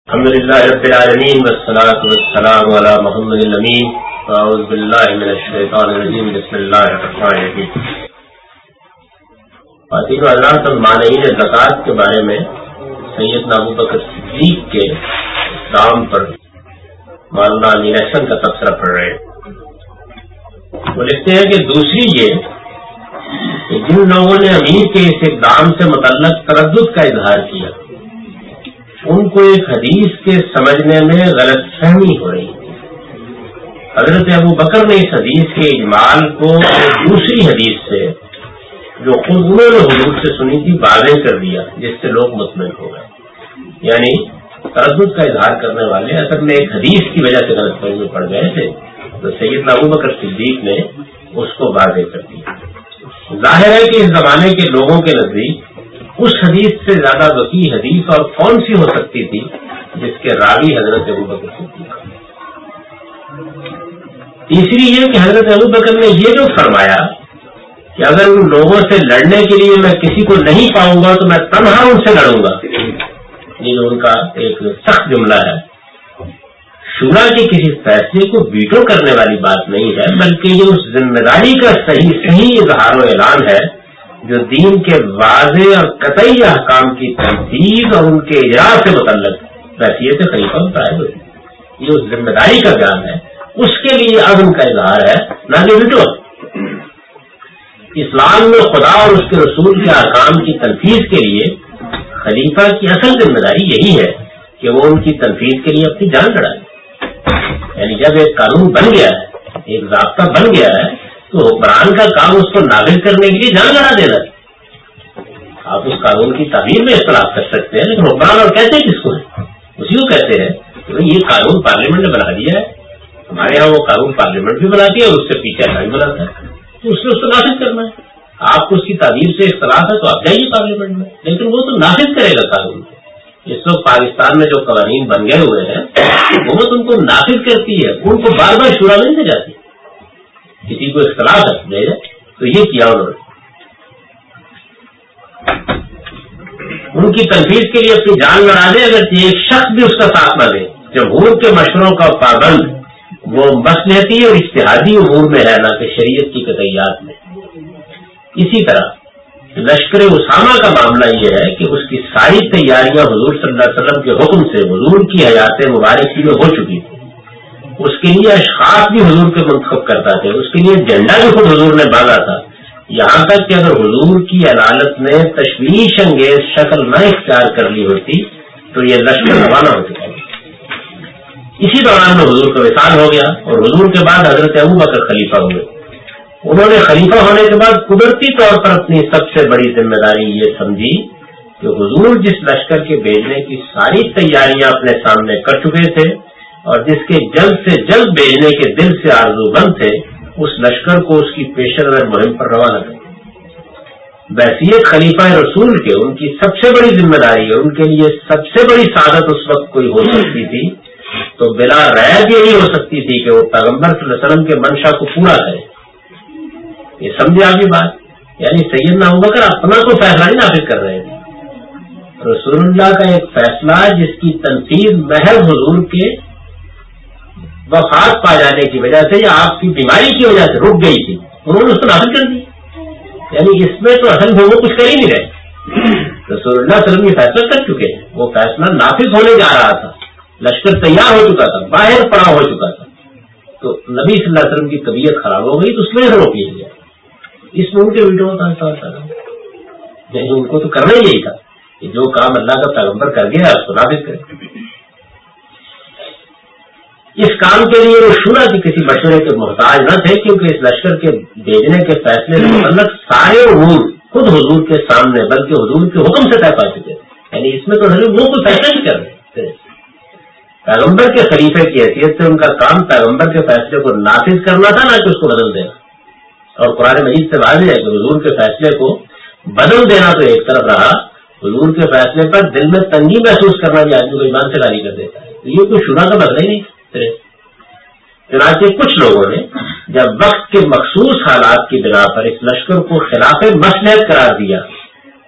الحمدللہ رب العالمین والصلاة والسلام علی محمد الامین اعوذ باللہ من الشیطان الرجیم بسم اللہ الرحمن الرحیم. خواتین و حضرات، مانعین زکوٰۃ کے بارے میں سیدنا ابوبکر صدیق کے نام پر مولانا علی احسن کا تبصرہ پڑھ رہے ہیں. وہ لکھتے ہیں کہ دوسری یہ کہ جن لوگوں نے امیر کے اس اقدام سے متعلق تردد کا اظہار کیا ان کو ایک حدیث کے سمجھنے میں غلط فہمی ہو رہی ہے. حضرت ابوبکر نے اس حدیث کے اجمال کو دوسری حدیث سے جو خود انہوں نے حضور سے سنی تھی واضح کر دیا، جس سے لوگ مطمئن ہو گئے. یعنی تردد کا اظہار کرنے والے اصل میں ایک حدیث کی وجہ سے غلط فہمی میں پڑ گئے تھے، تو سیدنا ابوبکر صدیق نے اس کو واضح کر دیا. ظاہر ہے کہ اس زمانے کے لوگوں کے نزدیک اس حدیث سے زیادہ وسیع حدیث اور کون سی ہو سکتی تھی جس کے راوی حضرت ابوبکر صدیق. تیسری یہ کہ حضرت ابوبکر نے یہ جو فرمایا کہ اگر ان لوگوں سے لڑنے کے لیے میں کسی کو نہیں پاؤں گا تو میں تنہا ان سے لڑوں گا، یہ جو ان کا ایک سخت جملہ ہے، شورا کے کسی فیصلے کو ویٹو کرنے والی بات نہیں ہے، بلکہ یہ اس ذمہ داری کا صحیح اظہار و اعلان ہے جو دین کے واضح اور قطعی احکام کی تنفیذ اور ان کے اجرا سے متعلق حیثیت خلیفہ متعین ہوئی. یہ اس ذمہ داری کا بیان ہے، اس کے لیے عزم کا اظہار ہے، نہ کہ ویٹو. اسلام میں خدا اور اس کے رسول کے احکام کی تنفیذ کے لیے خلیفہ کی اصل ذمہ داری یہی ہے کہ وہ ان کی تنفیذ کے لیے اپنی جان لڑائے. یعنی جب ایک قانون بن گیا ہے، ایک ضابطہ بن گیا ہے، تو حکمران کا کام اس کو نافذ کرنے کے لیے جان لڑا دینا ہے. آپ اس قانون کی تعبیر میں اختلاف کر سکتے ہیں، لیکن حکمران اور کہتے ہیں کس کو ہے؟ اسی کو کہتے ہیں کہ یہ قانون پارلیمنٹ نے بنا دیا ہے. ہمارے یہاں وہ قانون پارلیمنٹ بھی بناتی ہے اور اس سے پیچھے بھی بناتا ہے، تو اس نے اس کو نافذ کرنا ہے. آپ کو اس کی تعبیر سے اختلاف ہے تو آپ جائیے پارلیمنٹ میں، لیکن وہ تو نافذ کرے گا قانون. اس وقت پاکستان میں جو قوانین بن گئے ہوئے ہیں حکومت ان کو نافذ کرتی ہے، ان کو بار بار شورا نہیں دے جاتی. کسی کو اختلاف ہے تو یہ کیا انہوں نے، ان کی تنفیذ کے لیے اپنی جان لڑا دے اگر ایک شخص بھی اس کا ساتھ نہ دے. جمہور کے مشوروں کا پابند وہ مصلحتی اور اجتہادی امور میں ہے، نہ کہ شریعت کی قطعیات میں. اسی طرح لشکر اسامہ کا معاملہ یہ ہے کہ اس کی ساری تیاریاں حضور صلی اللہ علیہ وسلم کے حکم سے حضور کی حیات مبارک میں ہو چکی تھی. اس کے لیے اشخاص بھی حضور کے منتخب کرتا تھے، اس کے لیے جھنڈا بھی خود حضور نے باندھا تھا. یہاں تک کہ اگر حضور کی عدالت نے تشویش انگیز شکل نہ اختیار کر لی ہوتی تو یہ لشکر روانہ ہو چکا. اسی دوران میں حضور کا وصال ہو گیا اور حضور کے بعد حضرت ابوبکر خلیفہ ہوئے. انہوں نے خلیفہ ہونے کے بعد قدرتی طور پر اپنی سب سے بڑی ذمہ داری یہ سمجھی کہ حضور جس لشکر کے بھیجنے کی ساری تیاریاں اپنے سامنے کر چکے تھے اور جس کے جلد سے جلد بھیجنے کے دل سے آرزو بند تھے، اس لشکر کو اس کی پیش نظر مہم پر روانہ کریں. بحیثیت خلیفہ رسول کے ان کی سب سے بڑی ذمہ داری اور ان کے لیے سب سے بڑی سعادت اس وقت کوئی ہو سکتی تھی تو بلا ریب یہی ہو سکتی تھی کہ وہ پیغمبر صلی اللہ علیہ وسلم کے منشا کو پورا کرے. یہ سمجھے آپ کی بات؟ یعنی سیدنا ابوبکر اپنا کوئی فیصلہ نہیں نافذ کر رہے تھے، رسول اللہ کا ایک فیصلہ جس کی تنفیذ محض حضور کے وفات پا جانے کی وجہ سے یا آپ کی بیماری کی وجہ سے رک گئی تھی، انہوں نے اس کو نافذ کر دی. یعنی اس میں تو اصل میں وہ کچھ کر ہی نہیں رہے. رسول اللہ صلی اللہ علیہ وسلم یہ فیصلہ کر چکے ہیں، وہ فیصلہ نافذ ہونے جا رہا تھا، لشکر تیار ہو چکا تھا، باہر پڑا ہو چکا تھا، تو نبی صلی اللہ علیہ وسلم کی طبیعت خراب ہو گئی تو اس میں روک لیا گیا. اس میں ان کے ویڈیو کا یعنی ان کو تو کرنا ہی یہی تھا کہ جو کام اللہ کا پیغمبر کر گیا اس کو نافذ کرے. اس کام کے لیے وہ شورا کی کسی مشورے کے محتاج نہ تھے، کیونکہ اس لشکر کے بھیجنے کے فیصلے سے متعلق سارے امور خود حضور کے سامنے بلکہ حضور کے حکم سے طے پا چکے تھے. یعنی اس میں تو وہ کوئی فیصلہ نہیں کر رہے تھے. پیغمبر کے خلیفے کی حیثیت سے ان کا کام پیغمبر کے فیصلے کو نافذ کرنا تھا، نہ کہ اس کو بدل دینا. اور قرآن مجید سے واضح ہے کہ حضور کے فیصلے کو بدل دینا تو ایک طرف رہا، حضور کے فیصلے پر دل میں تنگی محسوس کرنا بھی آدمی کو ایمان سے خالی کر دیتا ہے. یہ کوئی شورا کا بدلا ہی نہیں. چنانچہ کچھ لوگوں نے جب وقت کے مخصوص حالات کی بنا پر اس لشکر کو خلاف مصلحت قرار دیا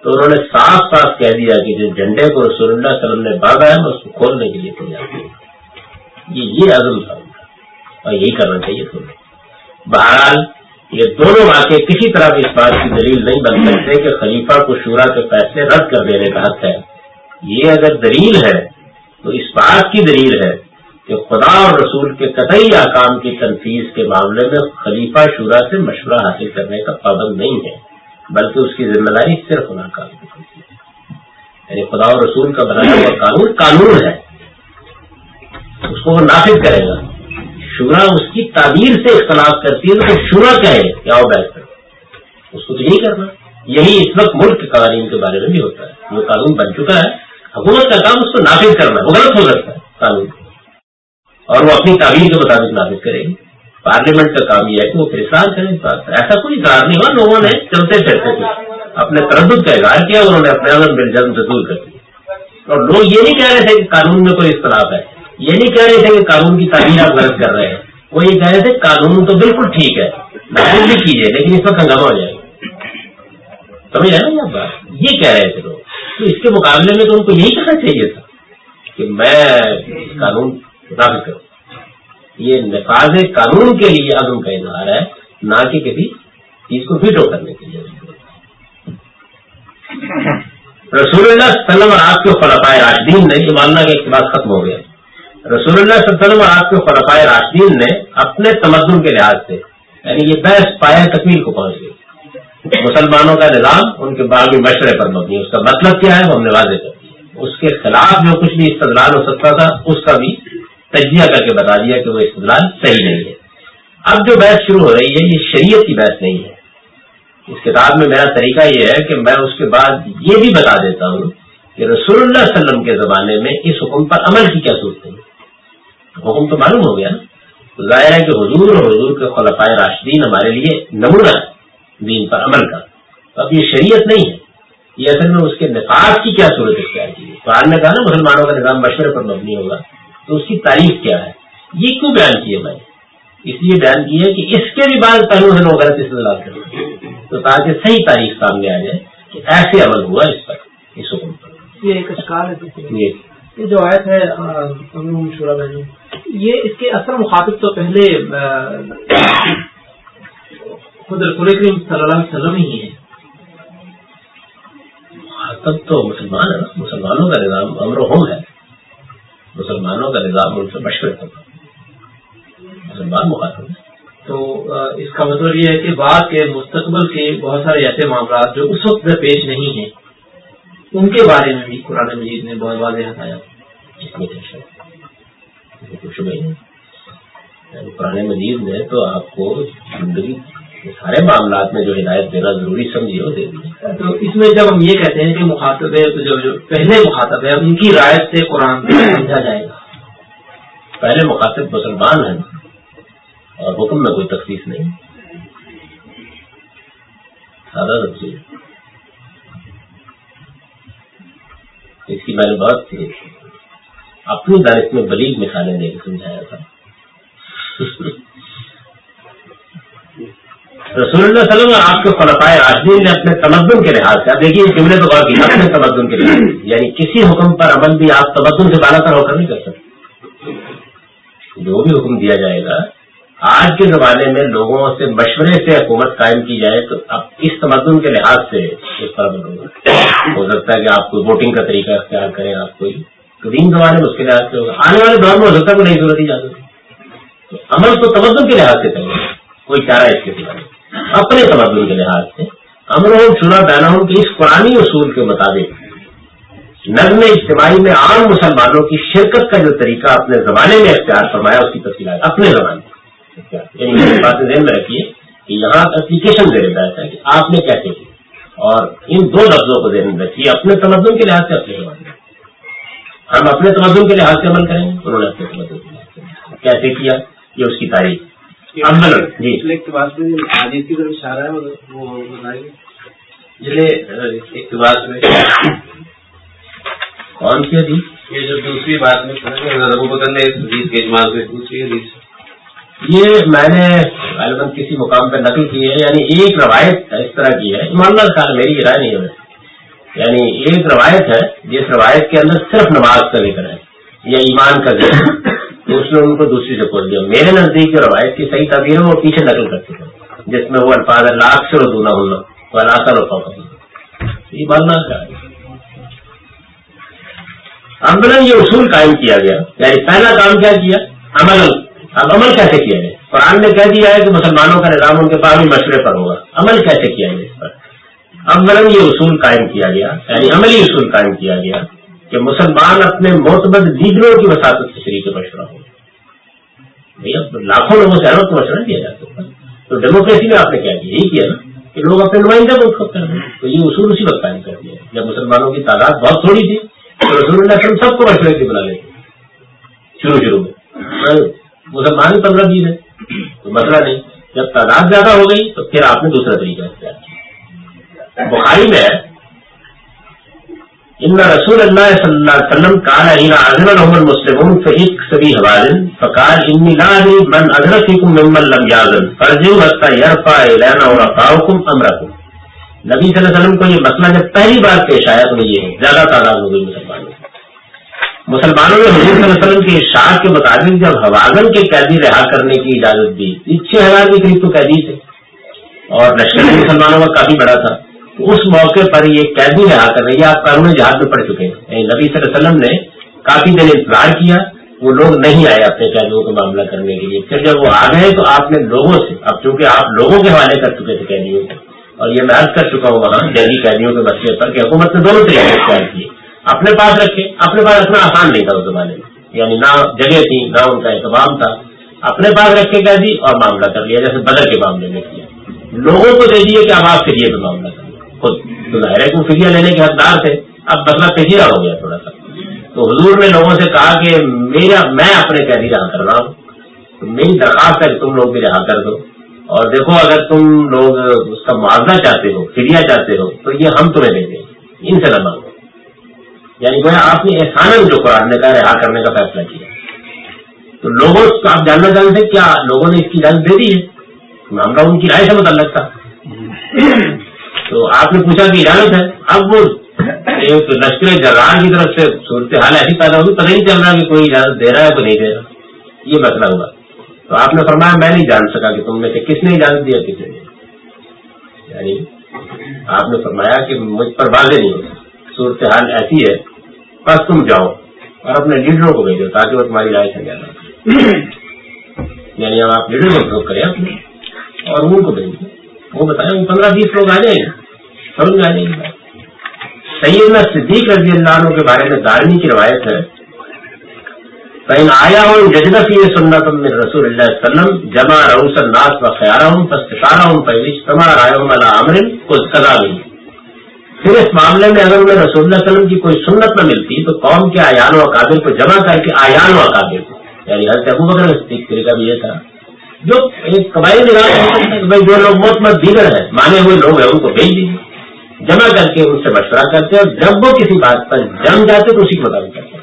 تو انہوں نے صاف صاف کہہ دیا کہ جس جھنڈے کو رسول اللہ صلی اللہ علیہ وسلم نے باندھا ہے میں اس کو کھولنے کے لیے تیار ہوں. یہ عزم تھا ان کا اور یہی کرنا چاہیے تھا. بہرحال یہ دونوں واقعے کسی طرح بھی اس بات کی دلیل نہیں بن سکتے کہ خلیفہ کو شورا کے فیصلے رد کر دینے کا حق ہے. یہ اگر دلیل ہے تو اس بات کی دلیل ہے کہ خدا اور رسول کے قطعی احکام کی تنفیذ کے معاملے میں خلیفہ شورا سے مشورہ حاصل کرنے کا پابند نہیں ہے، بلکہ اس کی ذمہ داری صرف ناکام ہے. یعنی خدا اور رسول کا بنایا ہوا قانون ہے، اس کو وہ نافذ کرے گا. شورا اس کی تعبیر سے اختلاف کرتی ہے تو شورا کہے کہ آؤ بیٹھ کر، اس کو تو یہی کرنا. یہی اس وقت ملک کے قوانین کے بارے میں بھی ہوتا ہے. وہ قانون بن چکا ہے، حکومت کا کام اس کو نافذ کرنا ہے. وہ غلط ہو سکتا ہے قانون اور وہ اپنی تعبیر کے مطابق نافذ کرے گی. پارلیمنٹ کا کام یہ ہے کہ وہ فیصلہ کرے. ایسا کوئی اظہار نہیں ہوا، لوگوں نے چلتے پھرتے کچھ اپنے تردد کا اظہار کیا، انہوں نے اپنے عزم بالجزم سے دور کر دیا. اور لوگ یہ نہیں کہہ رہے تھے کہ قانون میں کوئی اختلاف ہے، یہ نہیں کہہ رہے تھے کہ قانون کی تعبیر آپ غلط کر رہے ہیں. وہ یہ کہہ رہے تھے قانون تو بالکل ٹھیک ہے، نافذ بھی کیجیے، لیکن اس وقت ہنگامہ ہو جائے گا. سمجھ آئے نا بات؟ یہ کہہ رہے تھے لوگ. تو اس کے مقابلے میں تو ان کو یہی کہنا چاہیے تھا کہ میں قانون نافذ کروں. یہ نفاذ قانون کے لیے عزم کا اظہار ہے، نہ کہ کسی چیز کو ویٹو کرنے کے لیے. رسول اللہ صلی اللہ علیہ وسلم اور آپ کے خلفائے راشدین نے، یہ ماننا کہ اقتباس ختم ہو گیا، رسول اللہ صلی اللہ علیہ وسلم اور آپ کے خلفائے راشدین نے اپنے تمدن کے لحاظ سے، یعنی یہ بحث پایہ تکمیل کو پہنچ گئی. مسلمانوں کا نظام ان کے باغی مشورے پر مبنی ہے. اس کا مطلب کیا ہے وہ ہم نے واضح کر دیا. اس کے خلاف جو کچھ بھی استدلال ہو سکتا تھا اس کا بھی تجزیہ کر کے بتا دیا کہ وہ استدلال صحیح نہیں ہے. اب جو بحث شروع ہو رہی ہے یہ شریعت کی بحث نہیں ہے. اس کتاب میں میرا طریقہ یہ ہے کہ میں اس کے بعد یہ بھی بتا دیتا ہوں کہ رسول اللہ صلی اللہ علیہ وسلم کے زمانے میں اس حکم پر عمل کی کیا صورت ہے. حکم تو معلوم ہو گیا نا. تو ظاہر ہے کہ حضور اور حضور کے خلفائے راشدین ہمارے لیے نمونہ ہے دین پر عمل کا. اب یہ شریعت نہیں ہے، یہ اصل میں اس کے نفاذ کی کیا صورت اختیار کی ہے. قرآن نے کہا نا مسلمانوں کا نظام مشورے پر مبنی ہوگا، تو اس کی تعریف کیا ہے. یہ کیوں بیان کی ہے میں نے؟ اس لیے بیان کی ہے کہ اس کے بھی بعد پہلو سے لوگ غلط استدلال کریں تو تاکہ صحیح تاریخ سامنے آ جائے کہ ایسے عمل ہوا اس پر، اس حکم پر. یہ ایک اشکال ہے. یہ جو آیت ہے شورا بہنوں، یہ اس کے اصل مخاطب تو پہلے خود رسول کریم صلی اللہ علیہ وسلم ہی ہے. مخاطب تو مسلمان ہے نا. مسلمانوں کا نظام امر و حکم ہے، مسلمانوں کا نظام ان سے مشورے کرنا، مسلمان مخاطب ہے. تو اس کا مطلب یہ ہے کہ بعد کے مستقبل کے بہت سارے ایسے معاملات جو اس وقت درپیش نہیں ہیں ان کے بارے میں بھی قرآن مجید نے بہت واضح بتایا. اس میں کچھ نہیں. قرآن مجید نے تو آپ کو زندگی کے سارے معاملات میں جو ہدایت دینا ضروری سمجھی وہ دے دی. تو اس میں جب ہم یہ کہتے ہیں کہ مخاطب ہے تو جو پہلے مخاطب ہے ان کی رعایت سے قرآن سمجھا جائے گا. پہلے مخاطب مسلمان ہیں اور حکم میں کوئی تخصیص نہیں، سادہ تفصیل. اس کی میں نے بہت اپنی دانش میں بلیغ مثالیں دے کے سمجھایا تھا. رسول اللہ صلی اللہ علیہ وسلم آپ کے خلفائے راشدین نے اپنے تمدن کے لحاظ سے، اب دیکھیے جملے تو غور کی، اپنے تمدن کے لحاظ سے یعنی کسی حکم پر عمل بھی آپ تمدن سے بالا تر ہو کر نہیں کر سکتے. جو بھی حکم دیا جائے گا آج کے زمانے میں لوگوں سے مشورے سے حکومت قائم کی جائے تو اب اس تمدن کے لحاظ سے اس پر عمل ہوگا. ہو سکتا ہے کہ آپ کوئی ووٹنگ کا طریقہ اختیار کریں، آپ کوئی قدیم زمانے میں اس کے لحاظ سے ہوگا، آنے والے دور میں ہو سکتا ہے کوئی نئی صورت ہی جاتی. تو عمل تو تمدن کے لحاظ سے کریں، کوئی چارہ اس کے سوا نہیں. اپنے تمدن کے لحاظ سے امر و شورا بینہم کے اس قرآنی اصول کے مطابق نظم اجتماعی میں عام مسلمانوں کی شرکت کا جو طریقہ اپنے زمانے میں اختیار فرمایا اس کی تفصیلات اپنے زمانے میں، یعنی باتیں ذہن میں رکھیے کہ یہاں اپلیکیشن دے دیتا ہے کہ آپ نے کیسے کی، اور ان دو لفظوں کو ذہن میں رکھیے، اپنے تمدن کے لحاظ سے اپنے زمانے میں. ہم اپنے تمدن کے لحاظ سے عمل کریں گے، انہوں نے اپنے تمدن کے لحاظ سے کیسے کیا یہ اس کی تاریخ. جی اقتباس میں حدیث کی طرف اشارہ ہے وہ بتائیے. جلے اقتباس میں کون سی حدیث؟ یہ جو دوسری بات میں ابو بکر نے اس حدیث کے اجماع سے دوسری حدیث یہ میں نے غالباً کسی مقام پہ نقل کی ہے، یعنی ایک روایت اس طرح کی ہے، معاملہ خیال میری رائے نہیں ہے یعنی ایک روایت ہے جس روایت کے اندر صرف نماز کا ذکر ہے یا ایمان کا ذکر ہے، تو اس نے ان کو دوسری سے کھول دیا. میرے نزدیک جو روایت کی صحیح تعبیر ہے وہ پیچھے نقل کر چکے ہیں، جس میں وہ الفاظ ہے لاکھ سے روزہ ہونا ولاثر و فوق. یہ بولنا کیا ہے؟ اب یہ اصول قائم کیا گیا. یعنی پہلا کام کیا کیا؟ عمل. اب عمل کیسے کیا جائے؟ قرآن نے کہہ دیا ہے کہ مسلمانوں کا نظام ان کے پاس بھی مشورے پر ہوگا. عمل کیسے کیا جائے اس پر؟ اب یہ اصول قائم کیا گیا، یعنی عملی اصول قائم کیا گیا کہ مسلمان اپنے معتمد لیڈروں کی وساطت سے شریک مشورہ ہو. لاکھوں لوگوں سے ہر وقت مشورہ دیا جا سکتا، تو ڈیموکریسی میں آپ نے کیا کیا؟ یہی کیا نا کہ لوگ اپنے نمائندے منتخب کر رہے ہیں. تو یہ اصول اسی وقت قائم کر دیا جب مسلمانوں کی تعداد بہت تھوڑی تھی تو رسول اللہ صلی اللہ علیہ وسلم سب کو مشورے سے بنا لیتے شروع میں. مسلمان 15-20 ہے تو مسئلہ نہیں، جب تعداد زیادہ ہو گئی تو پھر آپ نے دوسرا طریقہ اختیار کیا. بخاری میں ان رسول اللہ صلی اللہ علیہ وسلم قال حين اذن لهم المسلمون في سبي حوازن فقال اني لا ادري من ادرككم ممن لم ياذن فرجوا حتى يرفع الينا ورفعكم امركم. نبی صلی اللہ علیہ وسلم کو یہ مسئلہ جب پہلی بار پیش آیا تو یہ زیادہ تعداد ہو گئی مسلمانوں نے حضور صلی اللہ علیہ وسلم کے ارشاد کے مطابق جب حوازن کے قیدی رہا کرنے کی اجازت دی، 6,000 کے قریب تو قیدی تھے اور لشکر مسلمانوں کا کافی بڑا تھا. تو اس موقع پر یہ قیدی رہا کر رہی ہے. آپ قانون جہاد میں پڑھ چکے ہیں. نبی صلی اللہ علیہ وسلم نے کافی دن انتظار کیا، وہ لوگ نہیں آئے اپنے قیدیوں کا معاملہ کرنے کے لیے. پھر جب وہ آ گئے تو آپ نے لوگوں سے، اب چونکہ آپ لوگوں کے حوالے کر چکے تھے قیدیوں کو، اور یہ میں عرض کر چکا ہوں وہاں جنگی قیدیوں کے مسئلے پر کہ حکومت نے دونوں طریقے اختیار کیے. اپنے پاس رکھے، اپنے پاس رکھنا آسان نہیں تھا اس زمانے میں، یعنی نہ جگہ تھی نہ ان کا اہتمام تھا. اپنے پاس رکھے قیدی اور معاملہ کر لیا، جیسے بدر کے معاملے میں کیا. لوگوں کو دے دیے کہ اب آپ فریے پہ معاملہ کر لیں. خود تو ظاہر ہے کہ فریہ لینے کے حقدار تھے، اب مسئلہ پیچیدہ ہو گیا تھوڑا سا. تو حضور نے لوگوں سے کہا کہ میں اپنے قیدی رہا کر رہا ہوں، تو میری درخواست ہے کہ تم لوگ بھی رہا کر دو. اور دیکھو اگر تم لوگ اس کا معاوضہ چاہتے ہو، فریہ چاہتے ہو، تو یہ ہم تمہیں دیں گے، ان سے نہ مانگو. یعنی وہ آپ نے احساناً جو قرآن نے کہا رہا کرنے کا فیصلہ کیا. تو لوگوں آپ جاننا چاہتے ہیں کیا لوگوں نے اس کی اجازت دے دی ہے؟ معاملہ ان کی رائے سے متعلق تھا. تو آپ نے پوچھا کہ اجازت ہے. اب وہ ایک لشکر جرار کی طرف سے صورتحال ایسی پیدا ہوگی، پتہ نہیں چل رہا کہ کوئی اجازت دے رہا ہے کوئی نہیں دے رہا. یہ مسئلہ ہوا. تو آپ نے فرمایا میں نہیں جان سکا کہ تم میں سے کس نے اجازت دیا کس نے. یعنی آپ نے فرمایا کہ مجھ پر واضح نہیں ہوتا، صورتحال ایسی ہے، بس تم جاؤ اور اپنے لیڈروں کو بھیجو تاکہ وہ تمہاری رائے سے جانا. یعنی اب آپ لیڈر کو فروغ کریں اپنے اور ان کو بھیجیں، وہ بتائیں 15-20 لوگ آ جائیں گے، سمجھ میں آ جائے گی. سیدنا صدیق رضی اللہ عنہ کے بارے میں دارمی کی روایت ہے فإن آیاهم جدد فی سنت من رسول اللہ صلی اللہ علیہ وسلم جمع رؤوس الناس وخیارهم فاستشارهم فإذا اجتمع رأیهم علی امر قد قضى به. پھر اس معاملے میں اگر انہیں رسول اللہ صلی اللہ علیہ وسلم کی کوئی سنت نہ ملتی تو قوم کے اعیان و اکابر کو جمع کر کے اعیان و اکابر کو، یعنی حضرت ابوبکر صدیق طریقہ بھی یہ تھا، جو ایک قبائلی نظام ہوتا ہے کہ جو لوگ معتمد دیگر ہیں، مانے ہوئے لوگ ہیں، ان کو بھیج دیجیے، جمع کر کے ان سے مشورہ کرتے اور جب وہ کسی بات پر جم جاتے تو اسی کے مطابق کرتے.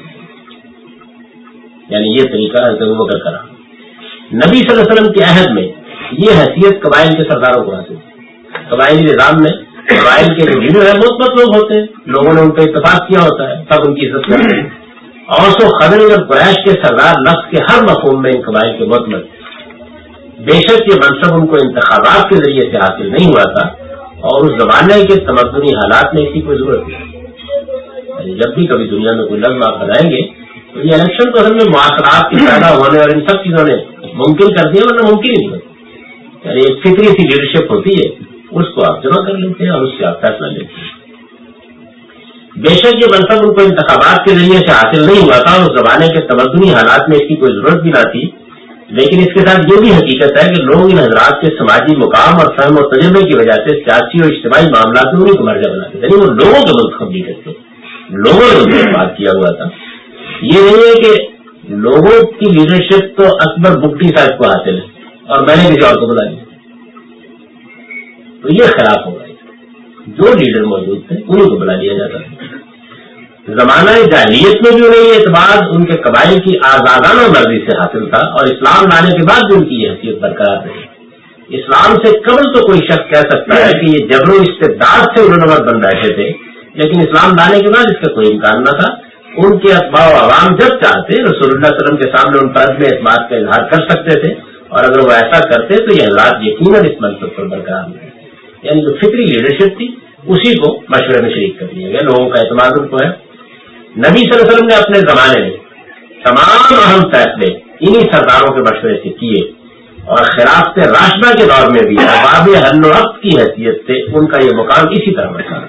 یعنی یہ طریقہ حضرت ابوبکر کرا. نبی صلی اللہ علیہ وسلم کے عہد میں یہ حیثیت قبائل کے سرداروں کو حاصل. قبائلی نظام میں قبائل کے جو لیڈر ہیں مثبت لوگ ہوتے ہیں، لوگوں نے ان پہ اتفاق کیا ہوتا ہے، سب ان کی عزت کرتے ہیں. اوس و خزرج اور قریش کے سردار لفظ کے ہر مفہوم میں ان قبائل کے معتمد. بے شک یہ منصب ان کو انتخابات کے ذریعے سے حاصل نہیں ہوا تھا اور اس زمانے کے تمدنی حالات میں اس کی کوئی ضرورت نہیں. جب بھی کبھی دنیا میں کوئی لفظ آپ بنائیں گے تو یہ الیکشن تو اصل میں معاشرات کے پیدا ہونے اور ان سب چیزوں نے ممکن کر دیا، ورنہ ممکن ہی نہیں ہوتا. یعنی ایک فطری سی لیڈرشپ ہوتی ہے، اس کو آپ جمع کر لیتے ہیں اور اس سے آپ فیصلہ لیتے ہیں. بے شک یہ منصب ان کو انتخابات کے ذریعے سے حاصل نہیں ہوا تھا اور اس زمانے کے تمدنی حالات میں اس کی کوئی ضرورت بھی نہ تھی. لیکن اس کے ساتھ یہ بھی حقیقت ہے کہ لوگ ان حضرات کے سماجی مقام اور فہم و تجربے کی وجہ سے سیاسی اور اجتماعی معاملات میں انہیں کو مرجع بناتے تھے. یعنی وہ لوگوں کے منتخب بھی کرتے، لوگوں نے ان سے بات کیا ہوا تھا. یہ نہیں ہے کہ لوگوں کی لیڈرشپ تو اکبر بگٹی صاحب کو حاصل ہے اور میں نے کسی اور کو بلا لیا، تو یہ خلاف ہوگا. جو لیڈر موجود تھے انہیں کو بلا لیا جاتا تھا. زمانہ جاہلیت میں بھی انہیں یہ اعتبار ان کے قبائل کی آزادانہ مرضی سے حاصل تھا اور اسلام لانے کے بعد بھی ان کی یہ حیثیت برقرار رہی. اسلام سے قبل تو کوئی شخص کہہ سکتا ہے کہ یہ جبر و استبداد سے علماء بن بیٹھے تھے، لیکن اسلام لانے کے بعد اس کا کوئی امکان نہ تھا. ان کے اتباع و عوام جب چاہتے رسول اللہ صلی اللہ علیہ وسلم کے سامنے ان پر اپنے اس بات کا اظہار کر سکتے تھے, اور اگر وہ ایسا کرتے تو یہ حضرات یقیناً اس منصب پر برقرار ہیں. یعنی جو فطری لیڈرشپ تھی اسی کو مشورے میں شریک کر دیا گیا. لوگوں کا اعتماد ان کو ہے. نبی صلی اللہ علیہ وسلم نے اپنے زمانے میں تمام اہم فیصلے انہی سرداروں کے مشورے سے کیے, اور خلافت راشدہ کے دور میں بھی ارباب حل و عقد کی حیثیت سے ان کا یہ مقام اسی طرح بچا.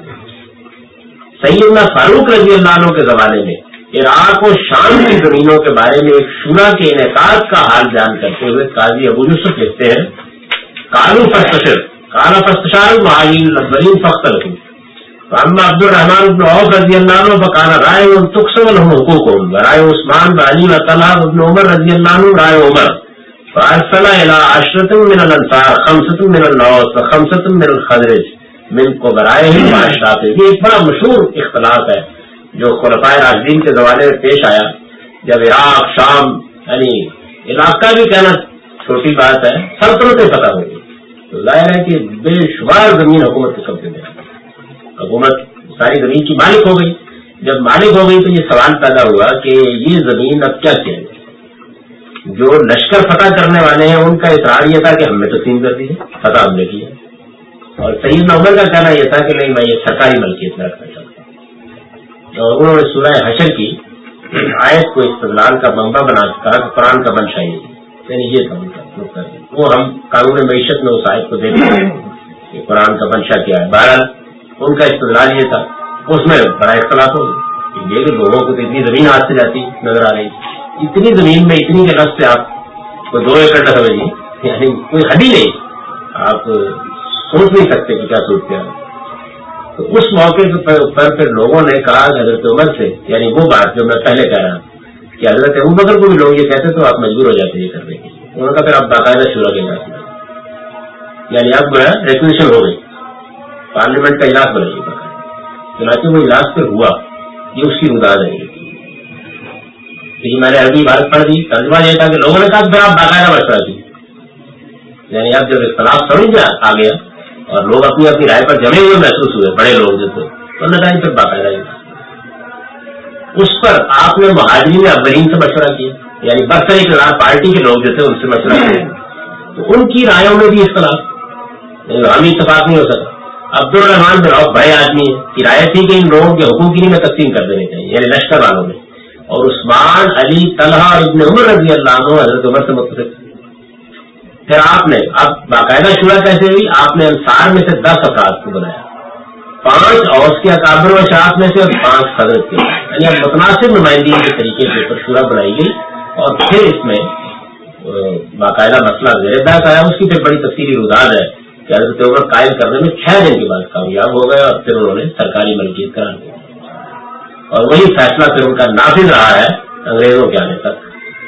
سیدنا فاروق رضی اللہ عنہ کے زمانے میں عراق و شام کی زمینوں کے بارے میں ایک شورا کے انعقاد کا حال بیان کرتے ہوئے قاضی ابو یوسف لکھتے ہیں, قالوا فاستشار المهاجرين الاولين فاختلفوا فاما عبد الرحمن بن عوف رضی اللہ عنہ فكان رأيه ان تقسم لهم حقوقهم ورأي عثمان وعلي وطلحة بن عمر رضی اللہ عنہ رأي عمر فارسل الى 10 من الانصار 5 من الاوس و5 من الخزرج من قبرائهم واشرافهم. یہ ایک بڑا مشہور اختلاف ہے جو خلفائے راشدین کے زمانے میں پیش آیا, جب عراق شام یعنی علاقہ بھی کہنا چھوٹی بات ہے سلطنتیں فتح ہو گئی, تو ظاہر ہے کہ بے شمار زمین حکومت کے قبضے میں, حکومت ساری زمین کی مالک ہو گئی. جب مالک ہو گئی تو یہ سوال پیدا ہوا کہ یہ زمین اب کیا کیا جائے. جو لشکر فتح کرنے والے ہیں ان کا اصرار یہ تھا کہ ہم نے تقسیم کر دی ہے, فتح ہم نے کی ہے, اور سیدنا عمر کا کہنا یہ تھا کہ نہیں میں یہ سرکاری ملکیت میں رکھنا چاہتا ہوں. اور انہوں نے سورہ حشر کی آیت کو استدلال کا منبع بنا کر قرآن کا منشا ہی, یعنی یہ تھا ان کا. وہ ہم قانون معیشت میں اس آیت کو دیکھتے ہیں کہ قرآن کا منشا کیا ہے. بہرحال ان کا استدلال یہ تھا, اس میں بڑا اختلاف ہو گیا. یہ کہ لوگوں کو تو اتنی زمین ہاتھ سے جاتی نظر آ رہی, اتنی زمین میں اتنی کے لفظ سے آپ کو 2 ایکڑ سمجھیے, یعنی کوئی حد ہی نہیں, آپ سوچ نہیں سکتے کہ کیا سوچتے ہیں. تو اس موقع پر پھر لوگوں نے کہا حضرت عمر سے, یعنی وہ بات جو میں پہلے کہہ رہا ہوں کہ حضرت ابوبکر کو بھی لوگ یہ کہتے تو آپ مجبور ہو جاتے یہ کرنے کے لیے. انہوں نے کہا پھر اب باقاعدہ شورا کے اجلاس میں, یعنی اب جو ہے ریکویزیشن ہو گئی, پارلیمنٹ کا اجلاس بنائیے باقاعدہ. چنانچہ وہ اجلاس پہ ہوا, یہ اس کی مداد ہے. میں نے عربی عبارت پڑھ دی, ترجمہ یہ تھا کہ لوگوں نے کہا پھر آپ باقاعدہ مشورہ کی, یعنی اب جب اختلاف سمجھ آ گیا اور لوگ اپنی اپنی رائے پر جمے ہوئے محسوس ہوئے, بڑے لوگ جو تھے, تو اللہ تعالیٰ پھر باقاعدہ اس پر آپ نے مہاجرین اولین سے مشورہ کیا, یعنی برسر اقتدار پارٹی کے لوگ جو تھے ان سے مشورہ کیا, تو ان کی رائےوں میں بھی اختلاف, ہم اتفاق نہیں ہو سکا. عبد الرحمان بن عوف بڑے آدمی کی رائے تھی کہ ان لوگوں کے حقوق کی میں تقسیم کر دینے چاہیے, یعنی لشکر والوں میں, اور عثمان علی طلحہ اور ابن عمر رضی اللہ عنہ حضرت عمر سے متفق. پھر آپ نے اب باقاعدہ شورا کیسے ہوئی, آپ نے انصار میں سے 10 افراد کو بنایا, 5 اوس کے اکابر و اشراف میں سے اور 5 حضرت کے, یعنی اب متناسب نمائندگی کے طریقے سے اوپر شورا بنائی گئی. اور پھر اس میں باقاعدہ مسئلہ زیر بحث آیا. اس کی پھر بڑی تفصیلی روداد ہے کہ حضرت عمر قائم کرنے میں 6 دن کے بعد کامیاب ہو گئے, اور پھر انہوں نے سرکاری ملکیت قرار دیا, اور وہی فیصلہ پھر ان کا نافذ رہا ہے انگریزوں کے آنے تک.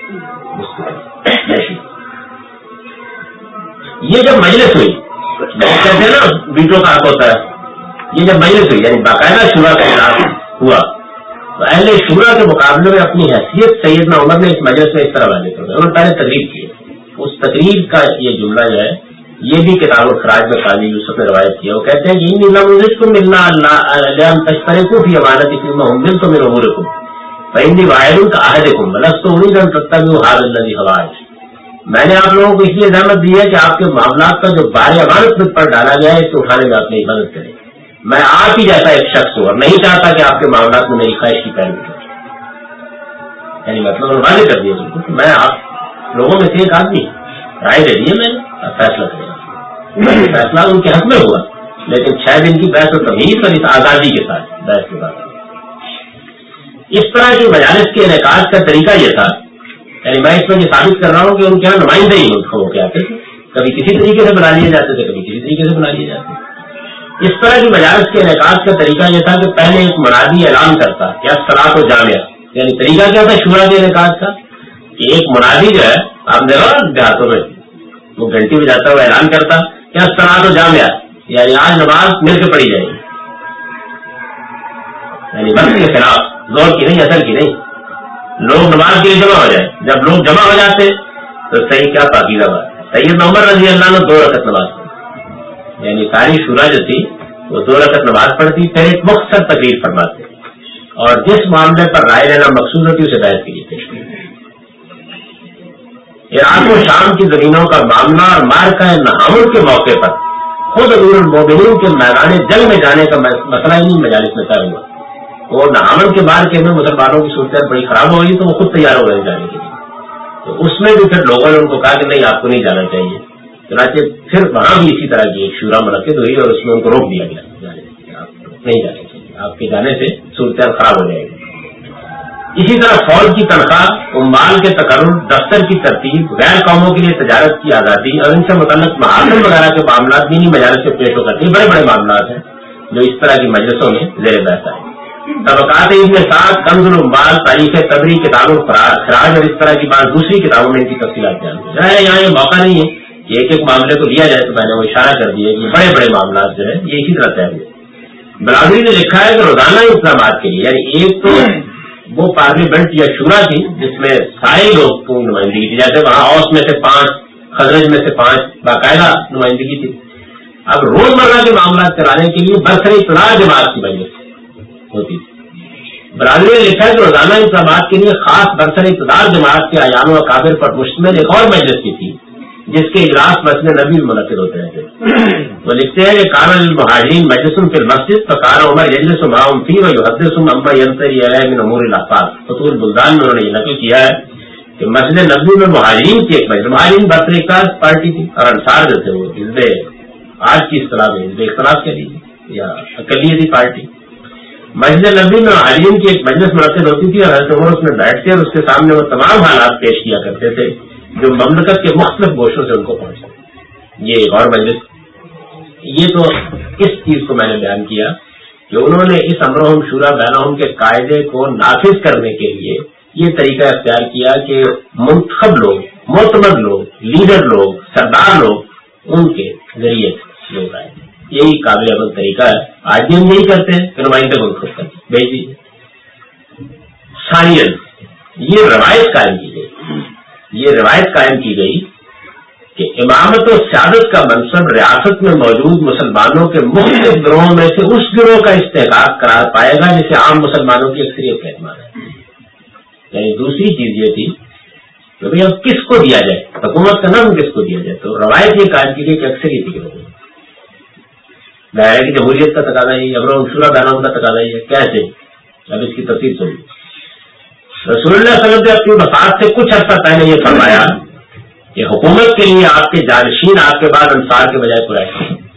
یہ جب مجلس ہوئی, کہتے ہیں نا ویٹو کا حق ہوتا ہے, یہ جب مجلس ہوئی یعنی باقاعدہ شورا کا اجلاس ہوا, تو اہل شورا کے مقابلے میں اپنی حیثیت سیدنا عمر نے اس مجلس میں اس طرح واضح کر دیا. انہوں نے پہلے تقریر کی, اس تقریر کا یہ جملہ جو ہے یہ بھی کتاب الخراج میں قاضی یوسف نے روایت کیا. وہ کہتے ہیں کہ ان لمحات کو ملنا اللہ تشترکوا فی امانت فیما حملتم من امورکم فإنی واعد کعہدکم ولست اريد ان تتبعوا هذا الذی حواج. میں نے آپ لوگوں کو اس لیے زحمت دی ہے کہ آپ کے معاملات کا جو بار امانت مجھ پر ڈالا گیا ہے اس کو اٹھانے میں آپ میری مدد کریں. میں آپ ہی جیسا ایک شخص ہوں اور نہیں چاہتا کہ آپ کے معاملات میں میری خواہش کی پیروی کریں. یعنی مطلب واضح کر دیا بالکل کہ میں آپ لوگوں میں سے ایک آدمی, رائے دے دیے میں نے, فیصلہ کریں. فیصلہ ان کے حق میں ہوا, لیکن 6 دن کی بحث و تمیز اور اس آزادی کے ساتھ بحث کے بعد. اس طرح کی مجالس کے انعقاد کا طریقہ یہ تھا, یعنی میں اس میں یہ ثابت کر رہا ہوں کہ ان کے یہاں نمائندے ہی منتخب ہو کے آتے تھے, کبھی کسی طریقے سے بنا لیے جاتے تھے, کبھی کسی طریقے سے بنا لیے جاتے. اس طرح کی مجالس کے انعقاد کا طریقہ یہ تھا کہ پہلے ایک منادی اعلان کرتا کہ الصلاۃ جامعہ, یعنی طریقہ کیا تھا شورا کے انعقاد کا کہ ایک منادی جو ہے آپ دیکھو دیہاتوں میں وہ گھنٹی میں جاتا ہوا اعلان کرتا کہ الصلاۃ جامعہ, یعنی آج نماز مل کے پڑھی جائے گی, یعنی وقت کے خلاف, زور کی نہیں, اثر کی نہیں, لوگ نماز کے لیے جمع ہو جائے. جب لوگ جمع ہو جاتے تو صحیح کیا پاکیزہ بات. سیدنا عمر رضی اللہ عنہ 2 رکعت نماز پڑھی, یعنی ساری شورا جو تھی وہ 2 رکعت نماز پڑھتی، پھر ایک مختصر تقریر فرماتے اور جس معاملے پر رائے لینا مقصود ہوتی اسے بیعت کے لیے پیش کرتے۔ عراق و شام کی زمینوں کا معاملہ اور مارکہ نہاون کے موقع پر خود امیر المومنین کے میدان جنگ میں جانے کا مسئلہ ہی مجالس میں طے ہوا۔ وہ نہاون کے مارکے میں مسلمانوں کی صورت بڑی خراب ہو گئی تو وہ خود تیار ہو گئے جانے کے لیے، تو اس میں بھی پھر لوگوں نے ان کو کہا کہ نہیں آپ کو نہیں جانا چاہیے، چنانچہ پھر وہاں بھی اسی طرح کی ایک شورا منعقد ہوئی اور اس میں ان کو روک دیا گیا جانے سے، آپ نہیں جانا چاہیے، آپ کے جانے سے صورتحال خراب ہو جائے گی۔ اسی طرح فوج کی تنخواہ، عمال کے تقرر، دفتر کی ترتیب، غیر قوموں کے لیے تجارت کی آزادی اور ان سے متعلق محاکم وغیرہ کے معاملات دینی مجالس سے پیش ہو کرتے ہیں۔ بڑے بڑے معاملات ہیں جو اس طرح کی مجلسوں میں زیر بحث آئے۔ طبقات ابن سعد، کنز العمال، تاریخ طبری، کتاب الخراج اور اس طرح کی بات دوسری کتابوں میں ان کی تفصیلات جانتے ہیں۔ یہاں یہ موقع نہیں ہے کہ ایک ایک معاملے کو لیا جائے، تو میں نے وہ اشارہ کر دیا کہ بڑے بڑے معاملات جو ہے یہ اسی طرح طے ہوئے۔ برادری نے لکھا ہے کہ روزانہ اقدامات کے لیے، یعنی ایک تو وہ پارلیمنٹ یا شورا تھی جس میں سارے لوگ کو نمائندگی تھی، جیسے وہاں اوس میں سے 5، خزرج میں سے 5 باقاعدہ نمائندگی تھی۔ اب روزمرہ کے معاملات چلانے کے لیے برسر اقتدار جماعت کی مجلس ہوتی تھی۔ برادری نے لکھا ہے کہ روزانہ اقدامات کے لیے خاص برسر اقتدار جماعت کے اعیان و اکابر پر مشتمل ایک اور مجلس کی تھی جس کے اجلاس مسجد نبوی میں منعقد ہوتے رہتے۔ وہ لکھتے ہیں کہ کان المہاجرین مجلس فی المسجد فکان عمر یجلس معهم فیہ ویحدثهم عما ينطوی الیہ من امور الاحفاد۔ فتح البلدان میں انہوں نے یہ نقل کیا ہے کہ مسجد نبوی میں مہاجرین کی ایک مجلس، مہاجرین برسر اقتدار پارٹی تھی اور انصار جو تھے وہ حزب آج کی اصطلاح میں حزب اختلاف کے لیے یا اقلیتی پارٹی، مسجد نبوی میں مہاجرین کی ایک مجلس منعقد ہوتی تھی اور حضرت عمر اس میں بیٹھتے اور اس کے سامنے وہ تمام حالات پیش کیا کرتے تھے جو مملکت کے مختلف گوشوں سے ان کو پہنچے۔ یہ ایک اور مجلس، یہ تو اس چیز کو میں نے بیان کیا کہ انہوں نے اس امرہم شورا بینہم کے قاعدے کو نافذ کرنے کے لیے یہ طریقہ اختیار کیا کہ منتخب لوگ، معتمد لوگ، لیڈر لوگ، سردار لوگ ان کے ذریعے سے لوگ آئے۔ یہی قابل عمل طریقہ ہے، آج بھی ہم یہی کرتے ہیں کہ نمائندے کو خود کر بھیج دیجیے۔ ثانیاً یہ روایت قائم کی گئی کہ امامت و سیادت کا منصب ریاست میں موجود مسلمانوں کے مختلف گروہوں میں سے اس گروہ کا استحقاق قرار پائے گا جسے عام مسلمانوں کی اکثریت کا اعتماد ہے۔ یعنی دوسری چیز یہ تھی کہ بھائی اب کس کو دیا جائے، حکومت کا نام کس کو دیا جائے، تو روایت یہ قائم کی گئی کہ اکثریت کے لوگوں ظاہر ہے کہ جمہوریت کا تقاضا ہی، امر شورا بینہم کا تقاضا ہی ہے۔ کیسے؟ اب اس کی تفصیل سنیے۔ رسول اللہ صلی اللہ علیہ وسلم نے اپنی وفات سے کچھ عرصہ پہلے یہ فرمایا کہ حکومت کے لیے آپ کے جانشین آپ کے بعد انصار کے بجائے قریش۔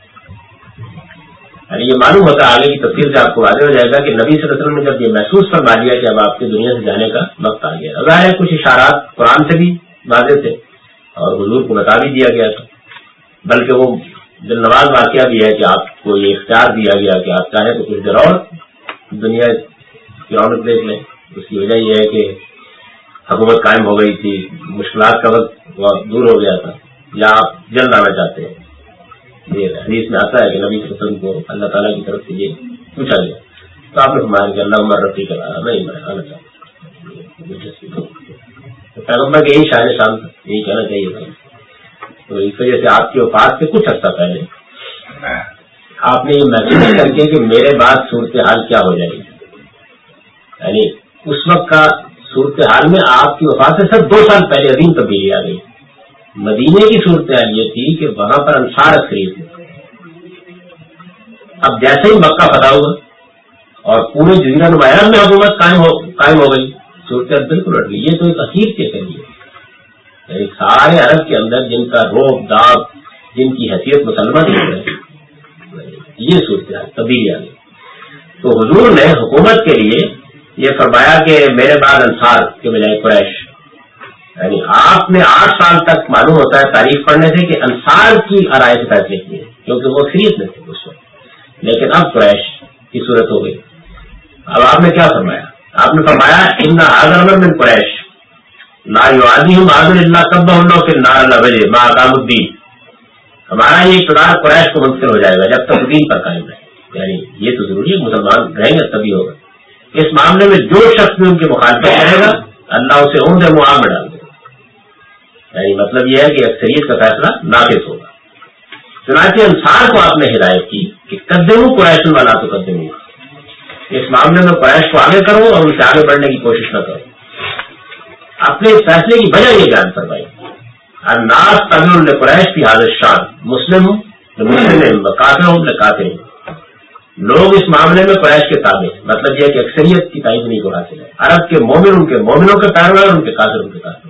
یعنی یہ معلوم ہوتا ہے، آگے کی تفصیل سے آپ کو واضح ہو جائے گا کہ نبی صلی اللہ علیہ وسلم نے جب یہ محسوس فرما لیا کہ اب آپ کی دنیا سے جانے کا وقت آ گیا، ظاہر ہے کچھ اشارات قرآن سے بھی واضح تھے اور حضور کو بتا بھی دیا گیا تھا، بلکہ وہ دل نواز واقعہ بھی ہے کہ آپ کو یہ اختیار دیا گیا کہ آپ چاہیں تو کچھ دیر اور دنیا کی رونق دیکھ لیں۔ اس کی وجہ یہ ہے کہ حکومت قائم ہو گئی تھی، مشکلات کا وقت دور ہو گیا تھا، یا آپ جلد آنا چاہتے ہیں۔ یہ حدیث میں آتا ہے کہ نبی صلی اللہ علیہ وسلم کو اللہ تعالیٰ کی طرف سے یہ پوچھا گیا تو آپ نے فرمایا کہ اللہ عمر رفیق نہیں میں آنا چاہتا ہوں۔ پیغمبر کے یہی شاعر شان تھا، یہی کہنا چاہیے تھا۔ تو اس وجہ سے آپ کی وفات سے کچھ عرصہ پہلے آپ نے یہ محسوس کر کے کہ میرے بعد صورتحال کیا ہو جائے گی، یعنی اس وقت کا صورتحال میں آپ کی وفات سے صرف 2 سال پہلے عظیم تبدیلی آ گئی۔ مدینے کی صورتحال یہ تھی کہ وہاں پر انصار اکثریت تھے۔ اب جیسے ہی مکہ فتح ہوا اور پورے جزیرہ نما عرب میں حکومت قائم ہو گئی، صورتحال بالکل ہٹ گئی۔ یہ تو ایک عقید کے ذریعے، یعنی سارے عرب کے اندر جن کا روب داغ، جن کی حیثیت مسلمان ہے، یہ صورتحال تبدیلی آ گئی۔ تو حضور نے حکومت کے لیے یہ فرمایا کہ میرے بعد انصار کے بجائے قریش، یعنی آپ نے 8 سال تک معلوم ہوتا ہے تاریخ پڑھنے سے کہ انصار کی آرائے سے فیصلے کیے کیونکہ وہ اکثریت میں تھے اس وقت، لیکن اب قریش کی صورت ہو گئی۔ اب آپ نے کیا فرمایا؟ آپ نے فرمایا ان هذا الامر من قریش لا يعاديهم احد الا كبهم في النار الا ما اقاموا الدين۔ ہمارا یہ اقتدار قریش کو منتقل ہو جائے گا جب تک دین پر قائم رہے، یعنی یہ تو ضروری ہے مسلمان رہیں گے تبھی ہوگا۔ اس معاملے میں جو شخص بھی ان کی مخالفت کرے گا اللہ اسے عمر معاذ میں ڈال دے گا، یعنی مطلب یہ ہے کہ اکثریت کا فیصلہ نافذ ہوگا۔ चुनाचे अंसार को आपने हिदायत की कि कद्दमू कुरैशन वाला तो कद्दमू, इस मामले में कुरैश को आगे करो और उनसे आगे बढ़ने की कोशिश न करो। अपने इस फैसले की वजह ये बयान करवाई, अन्नास तबीउल कुरैश की हाजत शान, मुस्लिम काफिर, लोग इस मामले में कुरैश के ताबे, मतलब यह कि अक्सरियत की तारीफ नहीं को हासिल है। अरब के मोमिन उनके मोमिनों के पैरवार, उनके काफिर उनके काफिर,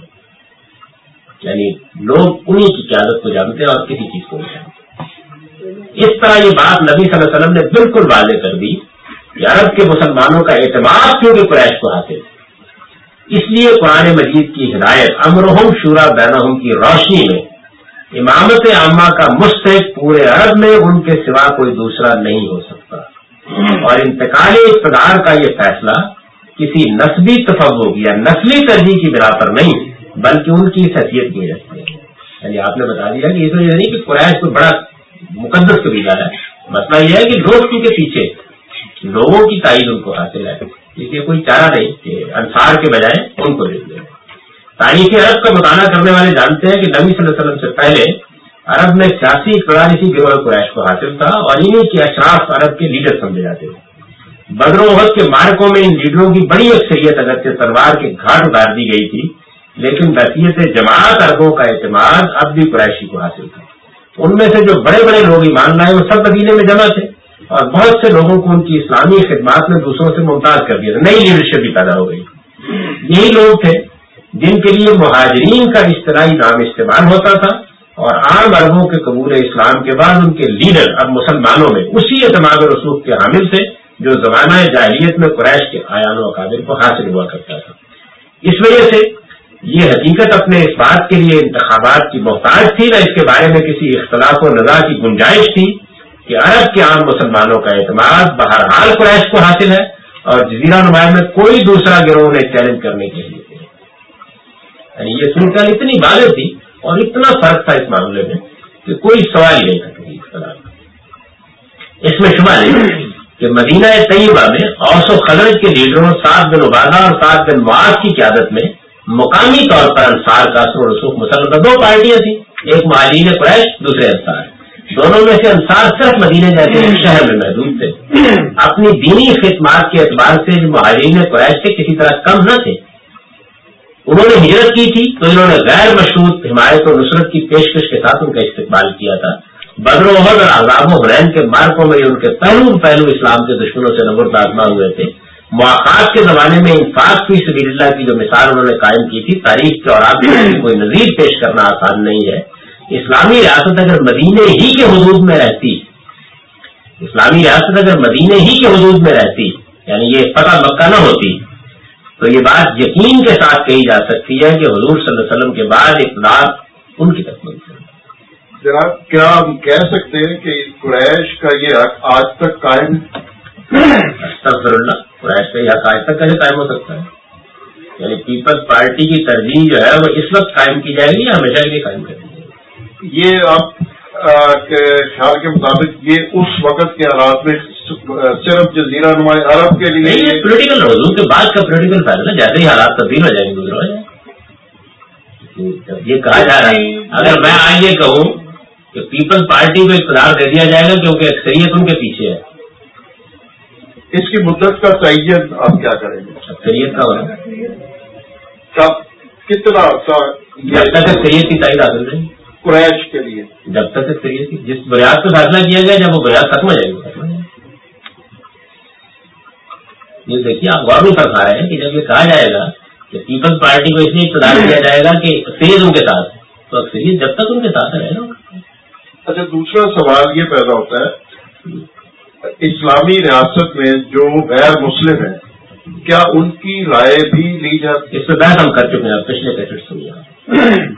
यानी लोग उन्हीं की क़यादत को जानते हैं और किसी चीज को नहीं जानते। इस तरह ये बात नबी सल्लल्लाहु अलैहि वसल्लम ने बिल्कुल वाज़ेह कर दी कि अरब के मुसलमानों का एतमाद क्योंकि कुरैश को हासिल है। इसलिए कुरान मजीद की हिदायत अमरुहुम शूरा बैनहुम की रोशनी में इमामत आम्मा का मुस्तहिक पूरे अरब में उनके सिवा कोई दूसरा नहीं हो सकता, और इंतकाल इक़्तिदार का ये फैसला किसी नस्बी तफव्वुक़ या नस्ली तरजीह की बिना पर नहीं, बल्कि उनकी हैसियत की वजह से। यानी आपने बता दिया कि इसलिए नहीं कि कुरैश को बड़ा मुकद्दस कबीला है, मसला यह है कि लोग उनके पीछे, लोगों की ताईद उनको हासिल है, इसलिए कोई चारा नहीं कि अंसार के बजाय उनको ले लिया। तारीख अरब का मुताला करने वाले जानते हैं कि नबी सल्लल्लाहु अलैहि वसल्लम से पहले अरब में सियासी इक़्तिदार इसी गिरोह कुरैश को हासिल था और इन्हीं के अशराफ अरब के लीडर समझे जाते थे। बदर और उहद के मार्कों में इन लीडरों की बड़ी अक्सरियत अगरचे तलवार के घाट उतार दी गई थी, लेकिन बसीयत जमात अरबों का एतमाद अब भी कुरैशी को हासिल था। उनमें से जो बड़े बड़े लोग ईमान लाए वो सब मदीने में जमा थे, और बहुत से लोगों को उनकी इस्लामी खिदमत में दूसरों से मुमताज कर दिया, नई लीडरशिप भी पैदा हो गई। यही लोग थे जिनके लिए मुहाजिरीन का इस्तिलाही नाम इस्तेमाल होता था, और आम अरबों के कबूल इस्लाम के बाद उनके लीडर अब मुसलमानों में उसी एतमाद और रसूख के हामिल थे जो जमाना जाहिलियत में कुरैश के आयान व अकाबिर को हासिल हुआ करता था। इस वजह से ये हकीकत अपने इस बात के लिए इंतखाबात की मोहताज थी, न इसके बारे में किसी इख्तलाफ व नज़ा की गुंजाइश थी कि अरब के आम मुसलमानों का एतमाद बहरहाल कुरैश को हासिल है और जजीरा नुमा में कोई दूसरा गिरोह उन्हें चैलेंज करने के लिए। यानी ये सूरत इतनी वाज़ेह थी और इतना फर्क था इस मामले में कि कोई सवाल ही नहीं था किसी इख्तलाफ। इसमें शुबा नहीं कि मदीना तैयबा में औस व खज़रज के लीडरों साद बिन उबादा और साद बिन मुआज़ की क़यादत में मुकामी तौर पर अंसार का असर रसूख मुसलमान का दो पार्टियां थी, एक मुहाजिरीन कुरैश, दूसरे अंसार। दोनों में से अंसार सिर्फ मदीने जैसे शहर में महदूद थे। अपनी दीनी खिदमत के एतबार से मुहाजिरीन कुरैश से किसी तरह कम न थे। उन्होंने हिजरत की थी तो इन्होंने गैर मशरूत हिमायत और नुसरत की पेशकश के साथ उनका इस्तेमाल किया था। बदर और उहद और अहज़ाब व हुनैन के मार्कों में उनके पहलू इस्लाम के दुश्मनों से नबर्द आजमा हुए थे। मुआक़ात के जमाने में इंफाक फी सबीलिल्लाह की जो मिसाल उन्होंने कायम की थी, तारीख के और आपकी कोई नजीर पेश करना आसान नहीं है। इस्लामी रियासत अगर मदीने ही के हुदूद में रहती, इस्लामी रियासत अगर मदीने ही के हुदूद में रहती, यानी ये फतह मक्का न होती, तो ये बात यकीन के साथ कही जा सकती है कि हुजूर सल्लल्लाहु अलैहि वसल्लम के बाद इक़्तिदार उनकी तरफ मुंतक़िल है। जनाब, क्या हम कह सकते हैं कि कुरैश का ये हक आज तक कायम है? अस्तग़फिरुल्लाह, कुरैश का ये हक आज तक कैसे कायम हो सकता है? यानी पीपल्स पार्टी की तरजीह जो है वो इस वक्त कायम की जाएगी या हमेशा के लिए कायम कर दी जाएगी? ये आप के ख्याल के मुताबिक ये उस वक्त के हालात में सिर्फ जजीरा नुमा अरब के लिए नहीं, ये पोलिटिकल हुजूर के बाद का पोलिटिकल फैसला, जैसे ही हालात तब्दील हो जाएंगे गुजर हो जाए। ये कहा जा रहा है, अगर मैं आज ये कहूँ कि पीपल्स पार्टी को इक़्तिदार दे दिया जाएगा क्योंकि अक्सरियत उनके पीछे है, इसकी मुद्दत का तय्यन आप क्या करेंगे? अक्सरियत का होना कब, कितना जब तक अक्सरियत की तारीफ हासिल नहीं कुरैश के लिए, जब तक अक्सरियत की जिस बुनियाद पर फैसला किया गया, जब वो बुनियाद खत्म हो जाएगी। ये देखिए, आप गौर नहीं फरमा रहे हैं कि जब ये कहा जाएगा कि पीपल्स पार्टी को इसलिए इक़्तिदार दिया जाएगा कि अक्सरियत उनके साथ है, तो अक्सरियत जब तक उनके साथ रहेगा। अच्छा, दूसरा सवाल ये पैदा होता है, इस्लामी रियासत में जो गैर मुस्लिम है, क्या उनकी राय भी ली जाती? इस पर बहस हम कर चुके हैं, पिछले कैसेट सुनिए।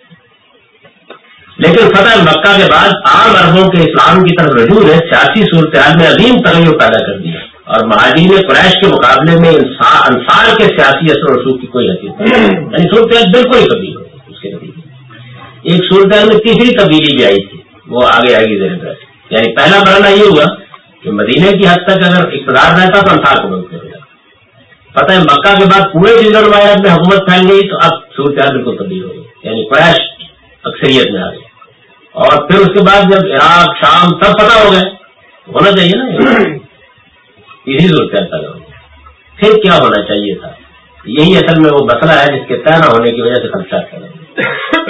लेकिन फतह मक्का के बाद आम अरबों के इस्लाम की तरफ रजू ने सियासी सूरत में अजीम तगय्युर पैदा कर दिया, और महाजिरीन कुरैश के मुकाबले में अंसार के सियासी असर रसूख की कोई हैसियत नहीं, यानी सूरत बिल्कुल ही तब्दील हो गई। उसके नतीजे एक सूरत में तीसरी तब्दीली भी आई थी, वो आगे आएगी ज़ेर बहस। यानी पहला मरना ये हुआ कि मदीने की हद तक अगर इक़्तिदार रहता तो अंसार को बनते हो जाता। फतह मक्का के बाद पूरे जिज़र वायरत में हुकूमत फैल गई तो अब सूरत बिल्कुल तब्दील हो गई, यानी कुरैश अक्सरियत में आ गई। اور پھر اس کے بعد جب عراق شام سب پتہ ہو گئے ہونا چاہیے نا اسی صورت حال پھر کیا ہونا چاہیے تھا. یہی اصل میں وہ مسئلہ ہے جس کے طے نہ ہونے کی وجہ سے خدشات کر رہے ہیں.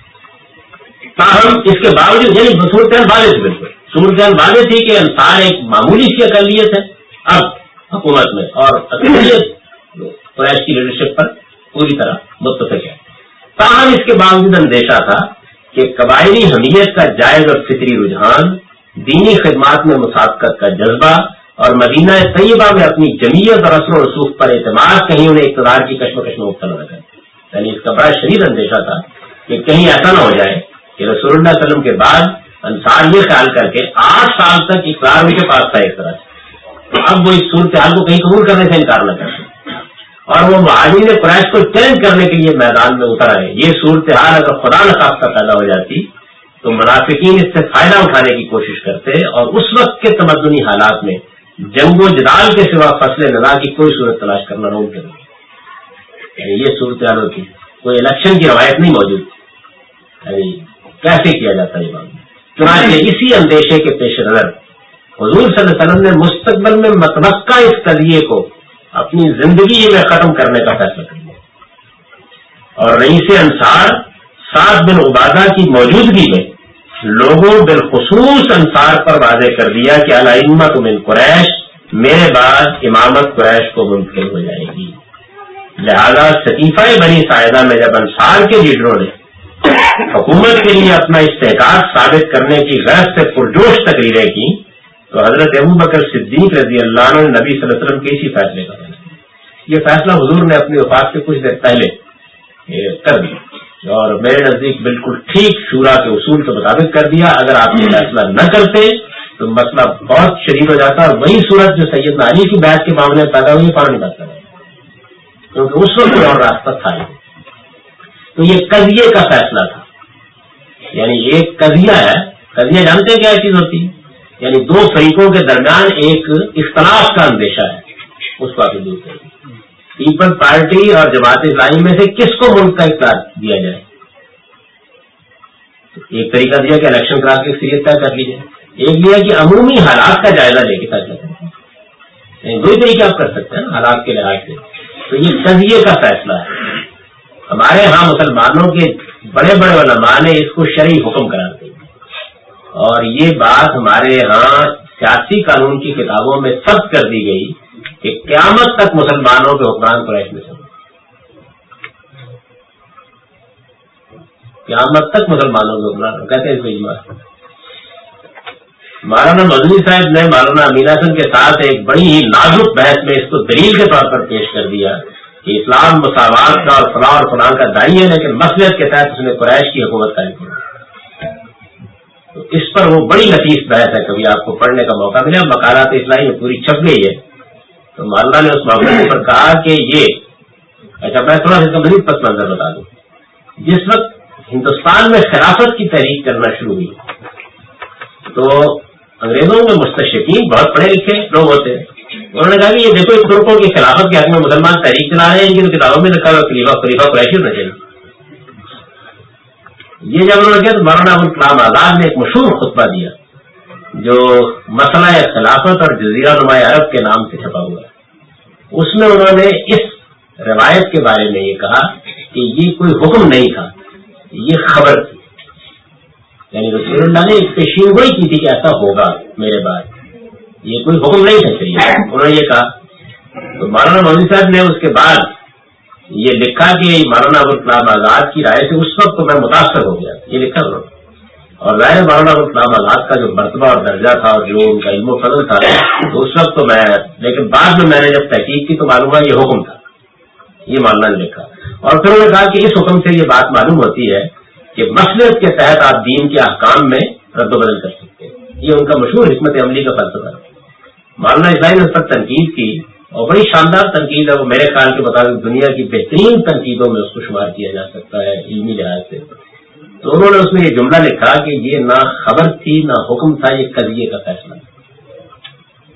تاہم اس کے باوجود یعنی صورتحال واضح تھی, بالکل صورتحال واضح تھی کہ انصار ایک معمولی سی اقلیت ہے اب حکومت میں, اور اقلیت قریش کی لیڈرشپ پر پوری طرح متفق ہے. تاہم اس کے باوجود اندیشہ تھا کہ قبائلی حمیت کا جائز اور فطری رجحان, دینی خدمات میں مسابقت کا جذبہ اور مدینہ طیبہ میں اپنی جمعیت اور اثر و رسوخ پر اعتماد کہیں انہیں اقتدار کی کشمکش میں مبتلا نہ کرے. یعنی اس کا بڑا شدید اندیشہ تھا کہ کہیں ایسا نہ ہو جائے کہ رسول اللہ علیہ وسلم کے بعد انصار یہ خیال کر کے 8 سال تک اقرار ان کے پاس تھا ایک طرح سے, اب وہ اس صورتحال کو کہیں قبول کرنے سے انکار نہ کرے اور وہ مہاجرین قریش کو چیلنج کرنے کے لیے میدان میں اتر آئے. یہ صورتحال اگر خدا نخواستہ پیدا ہو جاتی تو منافقین اس سے فائدہ اٹھانے کی کوشش کرتے اور اس وقت کے تمدنی حالات میں جنگ و جدال کے سوا فصل نزاع کی کوئی صورت تلاش کرنا ممکن نہیں. یعنی یہ صورتحال ہوتی, کوئی الیکشن کی روایت نہیں موجود, یعنی کیسے کیا جاتا ہے یہ. چنانچہ اسی اندیشے کے پیش نظر حضور صلی اللہ علیہ وسلم نے مستقبل میں متوقع اس قضیے کو اپنی زندگی میں ختم کرنے کا فیصلہ کر لیا اور رئیس انصار سعد بن عبادہ کی موجودگی میں لوگوں بالخصوص انصار پر واضح کر دیا کہ الائمۃ من قریش, میرے بعد امامت قریش کو منتقل ہو جائے گی. لہذا سقیفہ بنی ساعدہ میں جب انصار کے لیڈروں نے حکومت کے لیے اپنا استحقاق ثابت کرنے کی غرض سے پرجوش تقریریں کی تو حضرت ابو بکر صدیق رضی اللہ عنہ نے نبی صلی اللہ علیہ وسلم کے اسی فیصلے کا یہ فیصلہ حضور نے اپنی وفات سے کچھ دیر پہلے کر دیا اور میرے نزدیک بالکل ٹھیک شورا کے اصول کے مطابق کر دیا. اگر آپ یہ فیصلہ نہ کرتے تو مسئلہ بہت شدید ہو جاتا اور وہی صورت جو سیدنا علی کی بیعت کے معاملے میں پیدا ہوئی فوراً بات کر رہے ہیں کیونکہ اس وقت کوئی اور راستہ تھا نہیں. تو یہ قضیے کا فیصلہ تھا, یعنی ایک قضیہ ہے. قضیہ جانتے ہیں کیا چیز ہوتی ہے؟ یعنی دو فریقوں کے درمیان ایک اختلاف کا اندیشہ ہے, اس کو آپ دور کریں. پیپل پارٹی اور جماعت اسلامی میں سے کس کو ملک کا اختیار دیا جائے؟ ایک طریقہ دیا کہ الیکشن کرا کے اکثریت طے کر لی جائے, ایک دیا کہ عمومی حالات کا جائزہ لے کے فیصلہ کریں. یعنی دو ہی طریقے آپ کر سکتے ہیں حالات کے لحاظ سے. تو یہ قضیے کا فیصلہ ہے. ہمارے ہاں مسلمانوں کے بڑے بڑے علماء نے اس کو شرعی حکم قرار دیا اور یہ بات ہمارے ہاں سیاسی قانون کی کتابوں میں ثبت کر دی گئی کہ قیامت تک مسلمانوں کے حکمران قریش میں سے, قیامت تک مسلمانوں کے حکمران کہتے ہیں اس کو اجماع. مولانا مدنی صاحب نے مولانا امین حسن کے ساتھ ایک بڑی ہی نازک بحث میں اس کو دلیل کے طور پر پیش کر دیا کہ اسلام مساوات کا اور فلاں کا دائی ہے, لیکن مصلحت کے تحت اس نے قریش کی حکومت قائم کی. تو اس پر وہ بڑی لطیف بحث ہے, کبھی آپ کو پڑھنے کا موقع ملے. مقالات اسلامی میں پوری چھپ گئی ہے. تو مولانا نے اس موقع پر کہا کہ یہ اچھا میں تھوڑا سا مزید پس منظر بتا دوں. جس وقت ہندوستان میں خلافت کی تحریک کرنا شروع ہوئی تو انگریزوں میں مستشرقین بہت پڑھے لکھے لوگ ہوتے ہیں, انہوں نے کہا کہ یہ دیکھو ترکوں کی خلافت کے حق میں مسلمان تحریک چلا رہے ہیں, ان کی تو کتابوں میں لکھا ہوا خلیفہ قریشی ہونا چاہیے. یہ جب انہوں نے کیا تو مولانا ابوالکلام آزاد نے ایک مشہور خطبہ دیا جو مسئلہ خلافت اور جزیرہ نما عرب کے نام سے چھپا ہوا ہے. اس میں انہوں نے اس روایت کے بارے میں یہ کہا کہ یہ کوئی حکم نہیں تھا, یہ خبر تھی. یعنی رسول اللہ نے اس پیشین گوئی کی تھی کہ ایسا ہوگا میرے بعد, یہ کوئی حکم نہیں تھا چاہیے. انہوں نے یہ کہا تو مولانا مولوی صاحب نے اس کے بعد یہ لکھا کہ مولانا ابوالکلام آزاد کی رائے سے اس وقت تو میں متاثر ہو گیا, یہ لکھا انہوں نے. اور ظاہر مولانا ابوالکلام آزاد کا جو مرتبہ اور درجہ تھا اور جو ان کا علم و فضل تھا تو اس وقت تو میں, لیکن بعد میں نے جب تحقیق کی تو معلوم ہوا یہ حکم تھا, یہ مولانا نے لکھا. اور پھر انہوں نے کہا کہ اس حکم سے یہ بات معلوم ہوتی ہے کہ مصلحت کے تحت آپ دین کے احکام میں رد و بدل کر سکتے ہیں. یہ ان کا مشہور حکمت عملی کا فلسفہ ہے. مولانا اسلامی نے اس پر تنقید کی اور بڑی شاندار تنقید ہے. وہ میرے خیال کے مطابق دنیا کی بہترین تنقیدوں میں اس کو شمار کیا جا سکتا ہے علمی لحاظ سے. تو انہوں نے اس میں یہ جملہ لکھا کہ یہ نہ خبر تھی نہ حکم تھا, یہ قضیے کا فیصلہ تھا.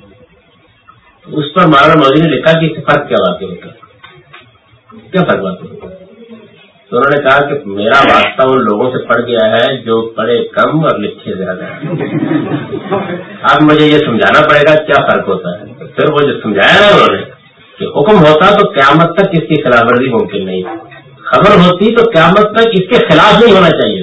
اس پر مولانا مودودی نے لکھا کہ فرق کیا واقع ہوتا ہے, کیا فرق واقع ہوتا ہے. تو انہوں نے کہا کہ میرا واسطہ ان لوگوں سے پڑ گیا ہے جو پڑھے کم اور لکھے زیادہ ہیں. اب مجھے یہ سمجھانا پڑے گا کیا فرق ہوتا ہے. پھر وہ جو سمجھایا نا انہوں نے کہ حکم ہوتا تو قیامت تک اس کی خلاف ورزی ممکن نہیں, خبر ہوتی تو قیامت تک اس کے خلاف نہیں ہونا چاہیے.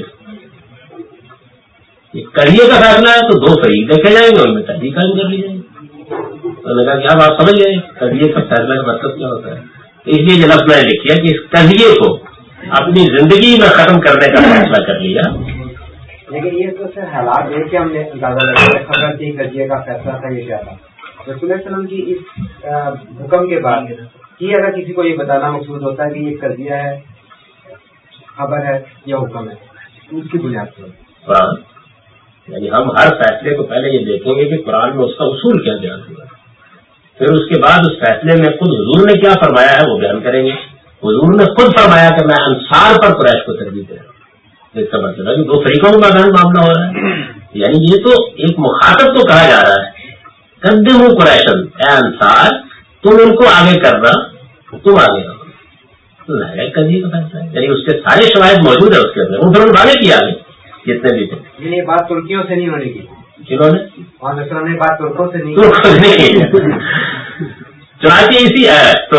کریے کا فیصلہ ہے تو 2 فریق دیکھے جائیں گے, ان میں تحقیق قائم کر لی جائے گی. انہوں نے کہا کہ اب آپ سمجھ گئے کریے کا فیصلہ کا مطلب کیا ہوتا ہے. اس لیے جناب میں نے لکھا کہ اس کریے کو اپنی زندگی میں ختم کرنے کا فیصلہ کر لیا. لیکن یہ تو سر حالات دیکھ کے ہم نے اندازہ لگایا خبر تھی کریے کا فیصلہ تھا یہ کیا تھا. رسول اللہ علیہ وسلم کی اس حکم کے بعد کہ اگر کسی کو یہ بتانا مقصود ہوتا ہے کہ یہ قضیہ ہے, خبر ہے یا حکم ہے, اس کی بنیاد پر یعنی ہم ہر فیصلے کو پہلے یہ دیکھیں گے کہ قرآن میں اس کا اصول کیا بیان ہوا, پھر اس کے بعد اس فیصلے میں خود حضور نے کیا فرمایا ہے وہ بیان کریں گے. حضور نے خود فرمایا کہ میں انصار پر قریش کو ترغیب دے رہا ہوں. اس کا مطلب ہے کہ 2 فریقوں کے مابین معاملہ ہو رہا ہے. یعنی یہ تو ایک مخاطب کو کہا جا رہا ہے قدموا قریشن, اے انصار تم ان کو آگے کرنا, تم آگے رہو. تو ظاہر کبھی کا فیصلہ ہے, یعنی اس کے سارے شواہد موجود ہیں اس کے اندر, وہ پھر آگے کیا آگے جتنے بھی تھے. یہ بات ترکیوں سے نہیں ہونے کی, جنہوں نے بات ترکوں سے نہیں چنانچہ اسی ہے. تو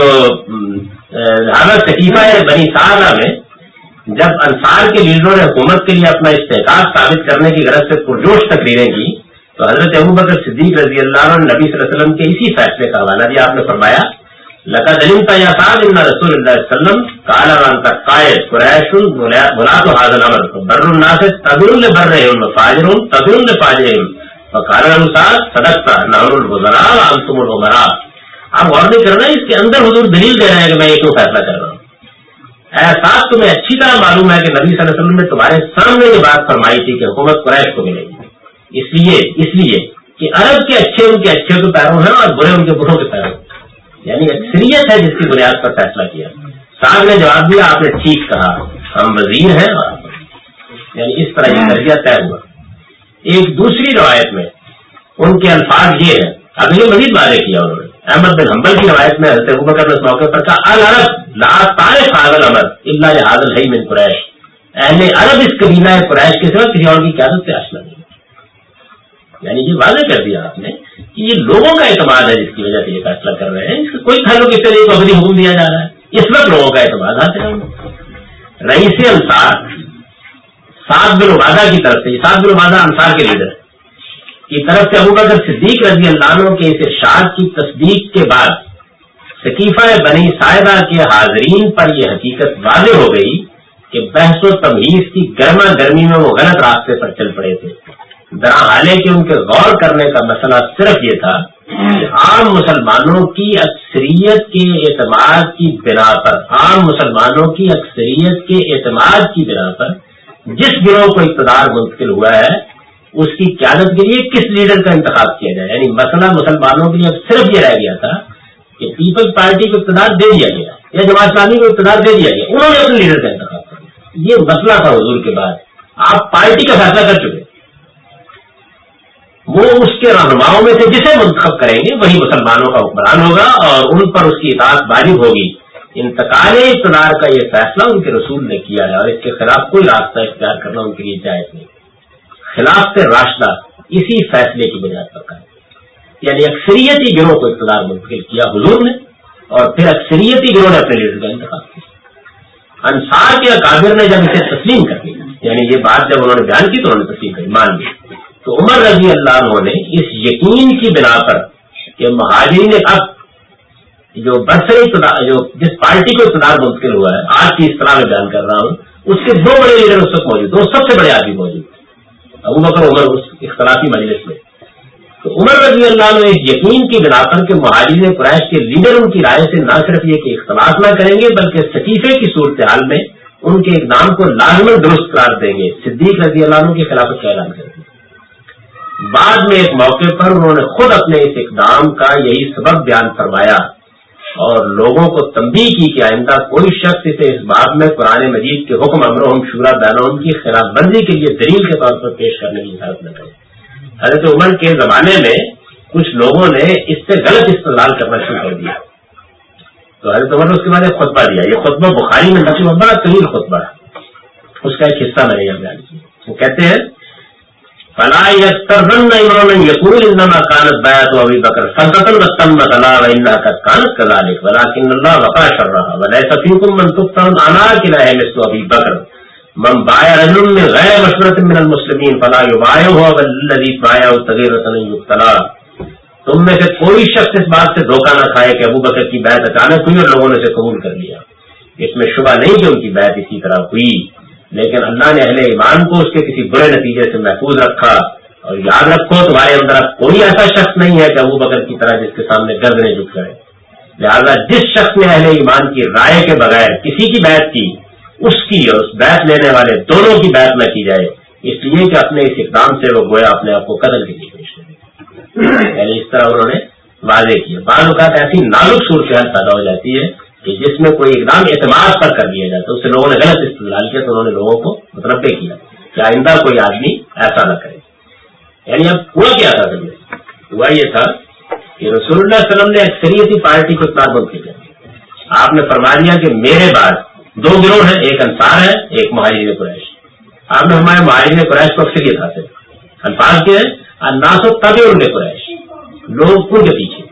حضرت صحیفہ بنی سعدہ میں جب انصار کے لیڈروں نے حکومت کے لیے اپنا استحقاق ثابت کرنے کی غرض سے پرجوش تقریریں کی تو حضرت ابوبکر صدیق رضی اللہ عنہ نبی صلی اللہ علیہ وسلم کے اسی فیصلے کا حوالہ دیا. آپ نے فرمایا لقد علمت یا سعد ان رسول اللہ صلی اللہ علیہ وسلم قال وانت قائد قریش ولاۃ هذا الامر بر الناس تدل لبرهم وفاجر تدل لفاجرهم فقال له سعد صدقت نحن الوزراء وانتم الامراء. آپ غور نہیں کرنا, اس کے اندر حضور دلیل دے رہے ہیں کہ میں یہ کیوں فیصلہ کر رہا ہوں. احساس تمہیں اچھی طرح معلوم ہے کہ نبی صلی اللہ علیہ وسلم نے تمہارے سامنے یہ بات فرمائی تھی کہ حکومت قریش کو ملے گی, اس لیے کہ عرب کے اچھے ان کے اچھے کے پیروں ہیں اور برے ان کے بروں کے پیروں, یعنی اکثریت ہے جس کی بنیاد پر فیصلہ کیا. صاحب نے جواب دیا آپ نے ٹھیک کہا, ہم وزیر ہیں اور یعنی اس طرح یہ درجہ طے ہوا. ایک دوسری روایت میں ان کے الفاظ یہ ہیں, اب یہ مزید واضح کیا انہوں نے. احمد بن حنبل کی روایت میں حضرت ابوبکر نے اس موقع پر کہا العرب لا تعرف هذا الامر الا لهذا الحي من قریش, اہل عرب اس قبیلہ قریش کے سوا کسی اور کی قیادت سے آشنا نہیں. یعنی یہ واضح کر دیا آپ نے کہ یہ لوگوں کا اعتماد ہے جس کی وجہ سے یہ فیصلہ کر رہے ہیں. اس کا کوئی تعلق اس طرح کو ابھی حکم دیا جا رہا ہے, اس وقت لوگوں کا اعتماد حاصل ہے. رئیس انصار سعد بن عبادہ کی طرف سے, سعد بن عبادہ انصار کے لیڈر کی طرف سے ابوبکر صدیق رضی اللہ عنہ کے اس ارشاد کی تصدیق کے بعد سقیفہ بنی ساعدہ کے حاضرین پر یہ حقیقت واضح ہو گئی کہ بحث و تمہیز کی گرما گرمی میں وہ غلط راستے پر چل پڑے تھے. درحالے کہ ان کے غور کرنے کا مسئلہ صرف یہ تھا کہ عام مسلمانوں کی اکثریت کے اعتماد کی بنا پر, عام مسلمانوں کی اکثریت کے اعتماد کی بنا پر جس گروہ کو اقتدار منتقل ہوا ہے اس کی قیادت کے لیے کس لیڈر کا انتخاب کیا جائے. یعنی مسئلہ مسلمانوں کے لیے اب صرف یہ رہ گیا تھا کہ پیپلز پارٹی کو اقتدار دے دیا گیا یا جماعت اسلامی کو اقتدار دے دیا گیا, انہوں نے اپنے لیڈر کا انتخاب کر دیا. یہ مسئلہ تھا حضور کے بعد. آپ پارٹی کا فیصلہ کر چکے, وہ اس کے رہنماؤں میں سے جسے منتخب کریں گے وہی مسلمانوں کا حکمران ہوگا اور ان پر اس کی اطاعت واجب ہوگی. انتقال اقتدار کا یہ فیصلہ ان کے رسول نے کیا ہے اور اس کے خلاف کوئی راستہ اختیار کرنا ان کے لیے جائز نہیں. خلاف راشدہ اسی فیصلے کی بنیاد پر کریں, یعنی اکثریتی گروہ کو اقتدار منتقل کیا حضور نے اور پھر اکثریتی گروہ نے اپنے لیڈر کا انتخاب کیا. انصار کے اکابر نے جب اسے تسلیم کر دیا, یعنی یہ بات جب انہوں نے بیان کی تو انہوں نے تسلیم کری, مان لی, تو عمر رضی اللہ عنہ نے اس یقین کی بنا پر کہ مہاجرین اب جو برسر اقتدار جو جس پارٹی کو اقتدار منتقل ہوا ہے, آج کی اصطلاح میں بیان کر رہا ہوں, اس کے 2 بڑے لیڈر اس وقت موجود, 2 سب سے بڑے آدمی موجود, ابوبکر عمر اس اختلافی مجلس میں. تو عمر رضی اللہ عنہ اس یقین کی بنا پر کہ مہاجرین قریش کے لیڈر ان کی رائے سے نہ صرف یہ کہ اختلاف نہ کریں گے بلکہ سقیفے کی صورتحال میں ان کے اقدام کو لازماً درست قرار دیں گے, صدیق رضی اللہ عنہ کی خلافت کا اعلان کر دیا. بعد میں ایک موقع پر انہوں نے خود اپنے اس اقدام کا یہی سبب بیان فرمایا اور لوگوں کو تنبیہ کی کہ آئندہ کوئی شخص اسے اس بات میں قرآن مجید کے حکم امرہم شورا بینہم کی خلاف ورزی کے لیے دلیل کے طور پر پیش کرنے کی اجازت نہ کرے. حضرت عمر کے زمانے میں کچھ لوگوں نے اس سے غلط استدلال کرنا شروع کر دیا, تو حضرت عمر نے اس کے بعد ایک خطبہ دیا. یہ خطبہ بخاری میں نقل و بڑا طویل خطبہ ہے, اس کا ایک حصہ میں نے یہاں بیان کیا. وہ کہتے ہیں فلا يسترن عمران يقول انما كانت بيعة ابي بكر فضة وتمت على وانها قد كانت كذلك ولكن الله وقع شرها وليس فيكم من تفتن عناك لا مثل ابي بكر من بايع رجل من غير مشورة من المسلمين فلا يبايعه والذي بايعه صغيرة يقتلى. تم میں سے کوئی شخص اس بات سے دھوکہ نہ کھائے کہ ابو بکر کی بیعت اچانک ہوئی اور لوگوں نے اسے قبول کر لیا. اس میں شبہ نہیں کہ ان کی بیعت اسی طرح ہوئی, لیکن اللہ نے اہل ایمان کو اس کے کسی برے نتیجے سے محفوظ رکھا. اور یاد رکھو تمہارے اندر کوئی ایسا شخص نہیں ہے کہ ابو بکر کی طرح جس کے سامنے گردنیں جھک کرے. لہذا جس شخص نے اہل ایمان کی رائے کے بغیر کسی کی بیعت کی, اس کی اور اس بیعت لینے والے دونوں کی بیعت نہ کی جائے, اس لیے کہ اپنے اس اقدام سے وہ گویا اپنے آپ کو قتل کے لیے پیش کرے. یعنی اس طرح انہوں نے واضح کیا. بعض اوقات ایسی نازک صورتحال پیدا ہو جاتی ہے کہ جس میں کوئی اقدام اعتماد پر کر لیا جاتا ہے, اس سے لوگوں نے غلط استدلال کیا تو انہوں نے لوگوں کو متنبع کیا کہ آئندہ کوئی آدمی ایسا نہ کرے. یعنی اب ہوا کیا تھا, ہوا یہ تھا کہ رسول اللہ صلی اللہ علیہ وسلم نے اکثریتی پارٹی کو اطلاع کیا. آپ نے فرما دیا کہ میرے بعد دو گروہ ہیں, ایک انصار ہے ایک مہاجرین قریش. آپ نے ہمارے مہاجرین قریش کو اکثریت حاصل. الفاظ کے ہیں الناس تبع قریش, لوگ ان کے پیچھے,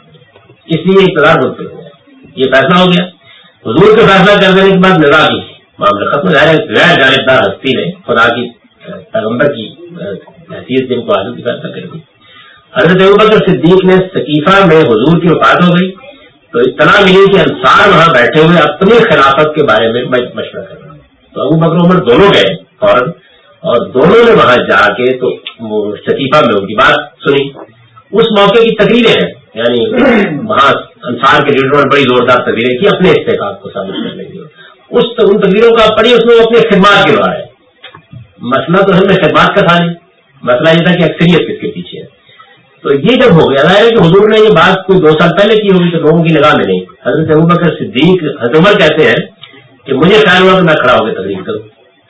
اس لیے اقتدار بولتے ہوئے یہ فیصلہ ہو گیا. حضور کے فیصلہ کر دینے کے بعد نظام کی معاملہ ختم. غیر جانبدار ہستی نے خدا کی پیغمبر کی حیثیت جن کو حاصل کی فیصلہ کر دی. حضرت ابوبکر صدیق نے سقیفہ میں حضور کی وفات ہو گئی تو اطلاع ملی کہ انصار وہاں بیٹھے ہوئے اپنی خلافت کے بارے میں مشورہ کر رہے ہیں. تو ابوبکر عمر دونوں گئے فوراً, اور دونوں نے وہاں جا کے تو سقیفہ میں ان کی بات سنی. اس موقع کی تقریریں ہیں, یعنی وہاں انصار کے لیڈروں نے بڑی زوردار تقریریں کی اپنے استحقاق کو ثابت کرنے کے لیے. ان تقریروں کا پڑھی, اس میں وہ اپنی خدمات کے بارے. مسئلہ تو ہم نے خدمات کا تھا نہیں, مسئلہ یہ تھا کہ اکثریت کس کے پیچھے ہے. تو یہ جب ہو گیا ہے کہ حضور نے یہ بات کوئی 2 سال پہلے کی ہوگی تو لوگوں کی نگاہ میں نہیں. حضرت ابوبکر صدیق حضرت عمر کہتے ہیں کہ مجھے خیال ہوا کہ میں کھڑا ہو کے تقریر کروں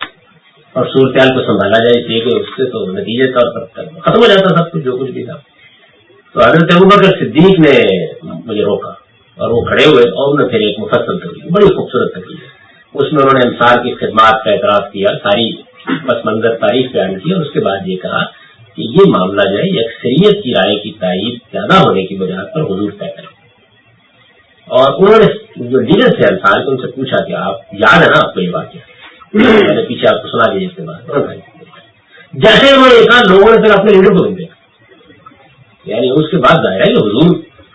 اور صورتحال کو سنبھالا جائے, اس لیے کہ اس سے تو نتیجے طور پر ختم ہو جاتا سب کچھ جو کچھ بھی تھا. تو حضرت ابوبکر صدیق نے مجھے روکا اور وہ کھڑے ہوئے اور انہوں نے پھر ایک مفصل تقریر, بڑی خوبصورت تقریر, اس میں انہوں نے انصار کی خدمات کا اعتراف کیا, ساری پس منظر تاریخ بیان کی, اور اس کے بعد یہ کہا کہ یہ معاملہ جو ہے یہ اکثریت کی رائے کی تائید زیادہ ہونے کی بنیاد پر حضور طے کریں. اور انہوں نے جو لیڈر تھے انصار کے ان سے پوچھا کہ آپ یاد ہے نا آپ کو یہ واقعہ, میں نے پیچھے آپ کو سنا دیا. اس کے بعد جیسے انہوں نے کہا لوگوں نے پھر اپنے لیڈر کو دیکھا. یعنی اس کے بعد ظاہر ہے کہ حضور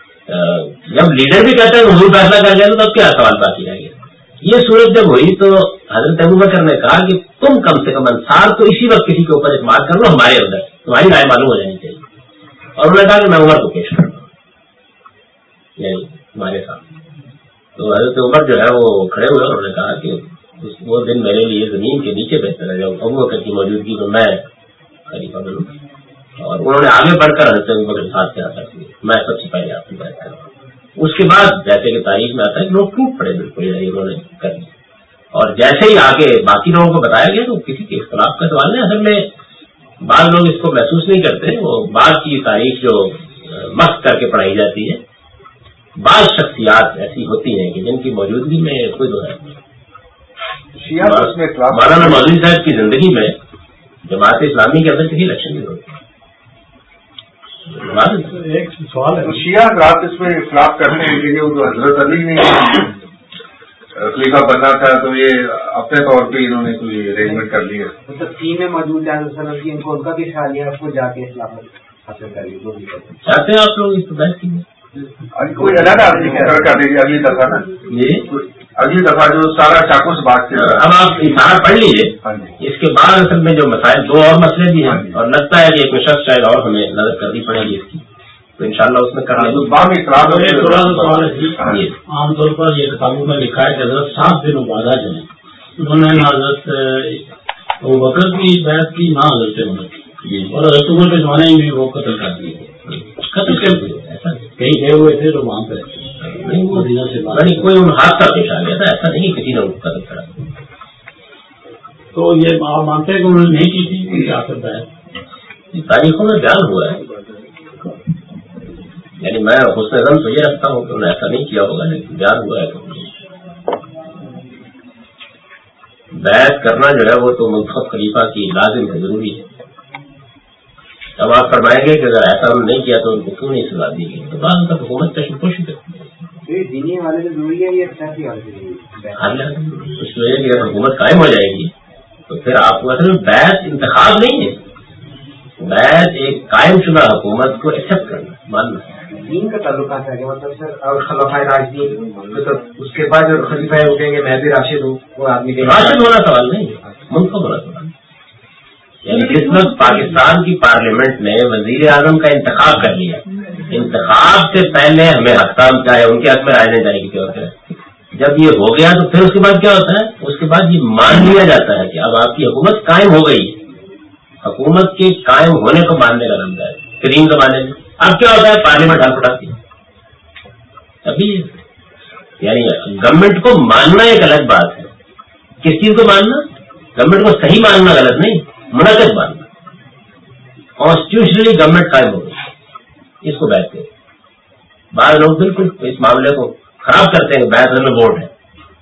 جب لیڈر بھی کہتا ہے حضور فیصلہ کر گیا تو تب کیا سوال باقی رہ گیا. یہ صورت جب ہوئی تو حضرت ابوبکر نے کہا کہ تم کم سے کم انصار تو اسی وقت کسی کے اوپر اعتماد کر لو, ہمارے اندر تمہاری رائے معلوم ہو جانی چاہیے. اور انہوں نے کہا کہ میں عمر کو پیش کروں یعنی تمہارے ساتھ. تو حضرت عمر جو ہے وہ کھڑے ہوئے اور انہوں نے کہا کہ وہ دن میرے لیے زمین کے نیچے بہتر ہے جب ابوبکر کی موجودگی میں خلیفہ بنوں. اور انہوں نے آگے بڑھ کر حضرت ابوبکر کے ساتھ کیا تھا کہ میں سب سے پہلے آپ کی بات کروں. اس کے بعد جیسے کہ تاریخ میں آتا ہے کہ لوگ ٹوٹ پڑے بالکل, انہوں نے کر دیا. اور جیسے ہی آگے باقی لوگوں کو بتایا گیا تو کسی کے اختلاف کا سوال نہیں. اصل میں بعض لوگ اس کو محسوس نہیں کرتے, وہ بعض کی تاریخ جو مست کر کے پڑھائی جاتی ہے, بعض شخصیات ایسی ہوتی ہیں کہ جن کی موجودگی میں کوئی دو ہے. مولانا مولوی صاحب کی زندگی میں جماعت اسلامی کے اندر کسی الیکشن نہیں ہوتی. ایک سوال ہے, شیعہ حضرات اس میں اختلاف کرنے کے لیے جو حضرت علی نے خلیفہ بننا تھا تو یہ اپنے طور پہ انہوں نے کوئی ارینجمنٹ کر لی ہے. مطلب ٹیم میں موجود ہے ان کو ان کا بھی خیال ہے, آپ کو جا کے خلافت حاصل کر لی چاہتے ہیں آپ لوگ اس کو بحث کی کوئی الگ آدمی کر دیجیے اگلی دفعہ نا, اگلی دفعہ جو سارا چاقوس بات سے اب آپ اشارہ پڑھ لیجیے. اس کے بعد اصل میں جو مسائل 2 اور مسئلے بھی ہیں اور لگتا ہے کہ ایک نشست شاید اور ہمیں نظر کرنی پڑے گی اس کی, تو انشاءاللہ اس میں کرنا ہے. عام طور پر یہ کتابوں میں لکھا ہے کہ حضرت 7 دن بعد جو ہے انہوں نے نہ حضرت ابوبکر کی بیعت کی نہ حضرت عمر کی, اور حضرت عمر کے زمانے میں وہ قتل کر دیے. کہیں گئے ہوئے تھے تو وہاں پہ کوئی حادثہ پیش آ گیا تھا, ایسا نہیں کسی نے قتل کرا. تو یہ آپ مانتے ہیں کہ انہوں نے نہیں کی تھی, کیا کرتا ہے تاریخوں میں بیان ہوا ہے. یعنی میں حسن ظن تو یہ رکھتا ہوں کہ انہوں نے ایسا نہیں کیا ہوگا، لیکن بیان ہوا ہے تو بیعت کرنا جو ہے وہ تو منتخب خلیفہ کی لازم ہے، ضروری ہے۔ اب آپ فرمائیں گے کہ اگر ایسا انہوں نے نہیں کیا تو ان کو کیوں نہیں سزا دی گئی، تو بعد تک حکومت چشم پوشی کرتی ہے، دینی حوالے سے ضروری ہے یہ سیاسی حوالے سے اس کی وجہ سے حکومت قائم ہو جائے گی تو پھر آپ کو اصل میں بیعت انتخاب نہیں ہے، بیعت ایک قائم شدہ حکومت کو ایکسپٹ کرنا، ماننا۔ دین کا تعلق کہاں سے ہے مطلب سر، اور خلفائے راشدین مطلب اس کے بعد جو خلیفہ اٹھیں گے میں بھی راشد ہوں، وہ آدمی راشد ہونا سوال نہیں ہے، منتخب ہونا سوال۔ یعنی جس وقت پاکستان کی پارلیمنٹ نے وزیر اعظم کا انتخاب کر لیا، انتخاب سے پہلے ہمیں حکام چاہے ان کے حق میں رائے دینے جانے کی ضرورت ہے۔ جب یہ ہو گیا تو پھر اس کے بعد کیا ہوتا ہے؟ اس کے بعد یہ مان لیا جاتا ہے کہ اب آپ کی حکومت قائم ہو گئی۔ حکومت کے قائم ہونے کو ماننے کا لمبا ہے قدیم زمانے میں۔ اب کیا ہوتا ہے؟ پارلیمنٹ حل پڑھاتی ہے ابھی، یعنی گورنمنٹ کو ماننا ایک الگ بات ہے۔ کس چیز کو ماننا؟ گورنمنٹ کو صحیح ماننا غلط نہیں، منعقد ماننا۔ کانسٹیٹیوشنلی گورنمنٹ قائم ہو گئی، اس کو بیعت کریں۔ بعض لوگ بالکل اس معاملے کو خراب کرتے ہیں کہ بیعت میں ووٹ ہے،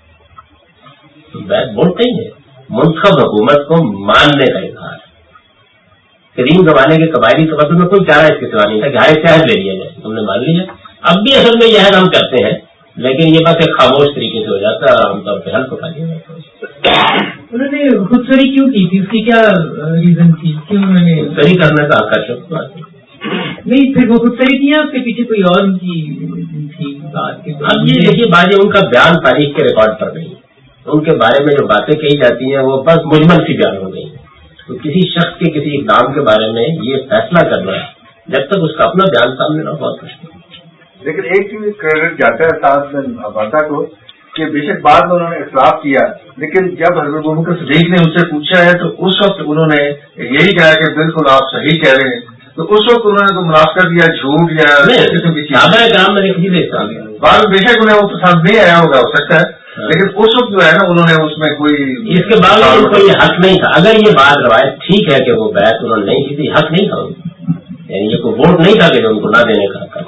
تو بیعت ووٹ نہیں ہے، منتخب حکومت کو ماننے کا اظہار ہے۔ قدیم زمانے کے قبائلی تبادل میں کوئی چارہ اس کے سوا نہیں تھا کہ ہر ایک عہد لے لیا جائے، تم نے مان لیا۔ اب بھی اصل میں یہ عہد ہم کرتے ہیں، لیکن یہ بس ایک خاموش طریقے سے ہو جاتا ہے اور عام طور پہ حل پکا دیا جاتا ہے۔ انہوں نے خود سری کیوں کی تھی؟ اس کی کیا ریزن تھی؟ کیوں انہوں نے سری کرنے کا حق ہے؟ نہیں، پھر وہ خود سری کیا، اس کے پیچھے کوئی اور ان کی تھی بات؟ اب یہ دیکھیے بات، ان کا بیان تاریخ کے ریکارڈ پر نہیں، ان کے بارے میں جو باتیں کہی جاتی ہیں وہ بس مجمل سی بیان ہو گئی۔ تو کسی شخص کے کسی اقدام کے بارے میں یہ فیصلہ کرنا ہے جب تک اس کا اپنا بیان سامنے نہ، بہت مشکل ہے۔ لیکن ایک چیز کریڈٹ جاتا ہے ساتھ عبادہ کو کہ بے شک بعد میں انہوں نے اختلاف کیا، لیکن جب حضرت ابوبکر صدیق نے ان سے پوچھا ہے تو اس وقت انہوں نے یہی کہا کہ بالکل آپ صحیح کہہ رہے ہیں، تو اس وقت انہوں نے تو منافقت یا جھوٹ یا قسم کی چیز بعد بے شک انہیں وہ پسند نہیں آیا ہوگا، ہو سکتا ہے، لیکن اس وقت جو ہے نا انہوں نے اس میں کوئی اس کے بعد ان کو یہ حق نہیں تھا۔ اگر یہ بات روایت ٹھیک ہے کہ وہ بیعت انہوں نے نہیں کی تھی، حق نہیں تھا، یعنی یہ کوئی ووٹ نہیں تھا کہ ان کو نہ دینے کا حق،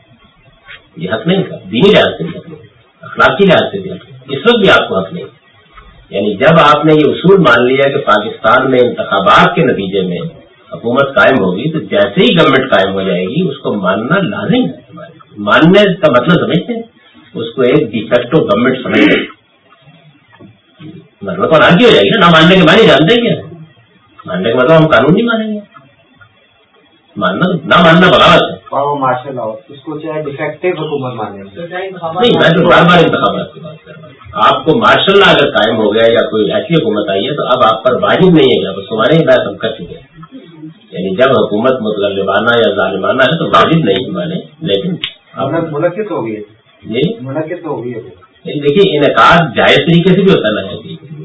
یہ حق نہیں تھا، دینی لحاظ سے بھی حق نہیں، اخلاقی لحاظ سے بھی حق نہیں، اس وقت بھی آپ کو حق نہیں۔ یعنی جب آپ نے یہ اصول مان لیا کہ پاکستان میں انتخابات کے نتیجے میں حکومت قائم ہوگی، تو جیسے ہی گورنمنٹ قائم ہو جائے گی اس کو ماننا لازم ہے۔ ماننے کا مطلب سمجھتے ہیں، اس کو ایک ڈی فیکٹو گورنمنٹ سمجھتے ہیں، مطلب تو ناکی ہو جائے گی نا، نہ ماننے کے معنی جانتے ہیں کیا؟ ماننے کا مطلب ہم قانون نہیں مانیں گے، ماننا نہ ماننا بغاوت ہے۔ ماشاء اللہ اس کو چاہے ڈیفیکٹو حکومت مانے نہیں، میں تو بار بار انتخابات کی بات کر رہا ہوں۔ آپ کو مارشل لا اگر قائم ہو گیا یا کوئی ایسی حکومت آئی ہے تو اب آپ پر واجب نہیں ہے کہ آپ اس کو مانیں گے، بات ہم کر چکے ہیں۔ یعنی جب حکومت متغلبانہ یا ظالمانہ ہے تو واجب نہیں مانے، لیکن منعقد ہو گئی، جی منعقد ہو گئی ہے۔ دیکھیے انعقاد جائز طریقے سے بھی ہوتا ہے نا،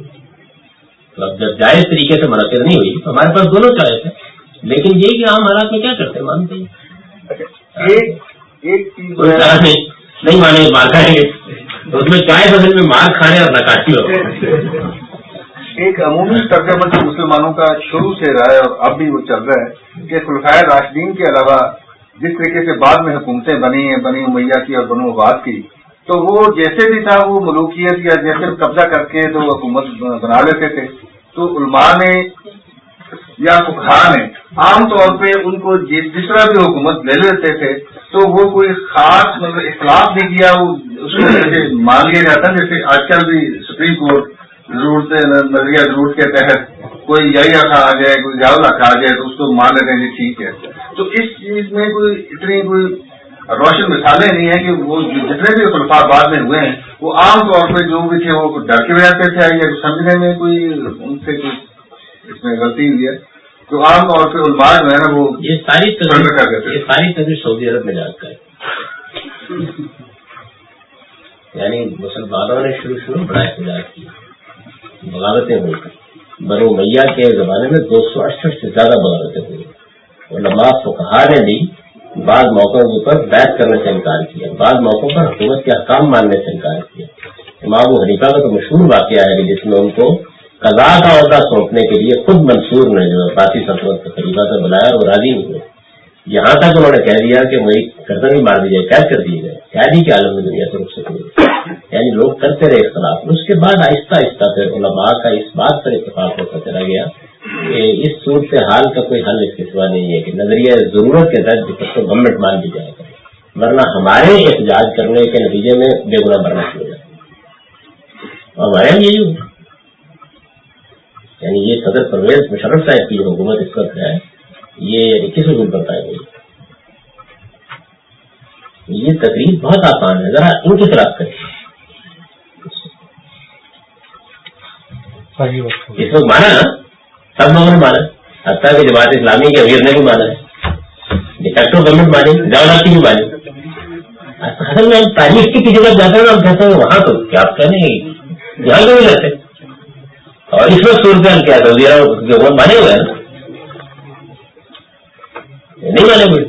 تو اب جب جائز طریقے سے منعقد نہیں ہوئی تو ہمارے پاس دونوں چوائس ہے، لیکن یہ کہ عام حالات میں کیا کرتے ہیں، مانتے ہیں ایک چیز نہیں مانے مار کھائیں گے، تو اس میں چوائس اصل میں مار کھانے اور نکاسی ہو۔ ایک عمومی طبقہ بندی مسلمانوں کا شروع سے رہا ہے اور اب بھی وہ چل رہا ہے کہ خلفائے راشدین کے علاوہ جس طریقے سے بعد میں حکومتیں بنی ہیں، بنی امیہ کی اور بنو عباد کی، تو وہ جیسے بھی تھا وہ ملوکیت یا جیسے قبضہ کر کے تو حکومت بنا لیتے تھے۔ تو علماء نے یا فقہاء نے عام طور پہ ان کو جس طرح بھی حکومت لے لیتے تھے تو وہ کوئی خاص مطلب اختلاف نہیں کیا، وہ اس کو جیسے مان لیا جاتا ہے، جیسے آج کل بھی سپریم کورٹ ضرورت نظریہ ضرورت کے تحت کوئی یا کھا آ جائے، کوئی جاولا کھا آ جائے تو اس کو مان لیتے ہیں ٹھیک ہے۔ تو اس چیز میں کوئی اتنی کوئی روشن مثالیں نہیں ہیں کہ وہ جتنے بھی خلفاء بعد میں ہوئے ہیں وہ عام طور پہ جو بھی تھے وہ ڈر کے رہتے تھے یا سمجھنے میں کوئی ان سے کوئی اس میں غلطی ہوئی ہے، تو عام طور پہ علماء جو ہے نا وہ یہ ساری تجویز سعودی عرب میں جا کر یعنی مسلمانوں نے شروع بڑا احتجاج کیا، بغاوتیں ہوئی۔ بنو امیہ کے زمانے میں 268 سے زیادہ بغاوتیں ہوئی۔ علماء فقہاء نے بھی بعض موقعوں پر بیعت کرنے سے انکار کیا، بعض موقعوں پر حکومت کے احکام ماننے سے انکار کیا۔ امام ابو حنیفہ کا تو مشہور واقعہ ہے کہ جس میں ان کو قضاء کا عہدہ سونپنے کے لیے خود منصور نے جو عباسی سلطنت کے خلیفہ سے بلایا اور وہ راضی نہیں ہوئے، یہاں تک انہوں نے کہہ دیا کہ وہی گردن بھی مار دی جائے، قید کر دیے گئے، قیدی کے عالم میں دنیا سے رک سکے. یعنی لوگ کرتے رہے اختلاف. اس کے بعد آہستہ آہستہ پھر علماء کا اس بات پر اتفاق ہوتا چلا گیا کہ اس صورت حال کا کوئی حل اس کے سوا نہیں ہے کہ نظریہ ضرورت کے تحت جس کو گورنمنٹ مان دی جائے گا، ورنہ ہمارے احتجاج کرنے کے نتیجے میں بے گناہ مرنا شروع ہو جائے گا. ہمارے یہاں یہی ہوگا. یعنی یہ صدر پرویز مشرف صاحب کی جو حکومت اس وقت ہے، یہ کس حکومت بتائے گی؟ یہ تقریب بہت آسان ہے، ذرا ان کے خلاف کریں. اس وقت مانا نا، سب لوگوں نے مانا، حتیٰ کہ جماعت اسلامی کے امیر نے بھی مانا ہے، ڈیفیکٹو گورنمنٹ مانی، جاولاتی کی بھی مانی. اصل میں ہم تاریخ کی کسی جگہ جاتے ہیں ہم کہتے ہیں وہاں تو کیا آپ کہنے جہاں کو بھی رہتے. اور اس وقت صورتحال کیا تھا، وہ مانے ہوئے ہیں نہیں مانے ہوئے.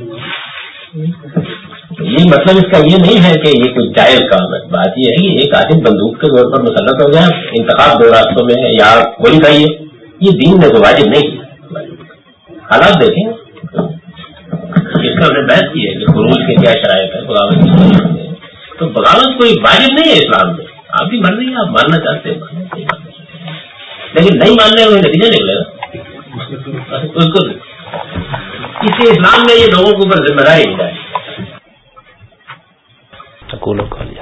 یہ مطلب اس کا یہ نہیں ہے کہ یہ کوئی جائز کام ہے. بات یہ ہے کہ ایک آدمی بندوق کے طور پر مسلط ہو گیا، انتخاب 2 راستوں میں ہے، یا گولی کھائیے. یہ دین نے تو واجب نہیں کیا. حالات دیکھیں، اس کا ہم نے بحث کی ہے کہ خروج کے کیا شرائط ہے، بغاوت کی شرائط ہے. تو بغاوت کوئی واجب نہیں ہے اسلام میں. آپ بھی مر رہی ہیں، آپ ماننا چاہتے ہیں لیکن نہیں ماننے میں نتیجہ نکلے گا. بالکل اس لیے اسلام میں یہ لوگوں کے اوپر ذمہ داری نہیں ہے.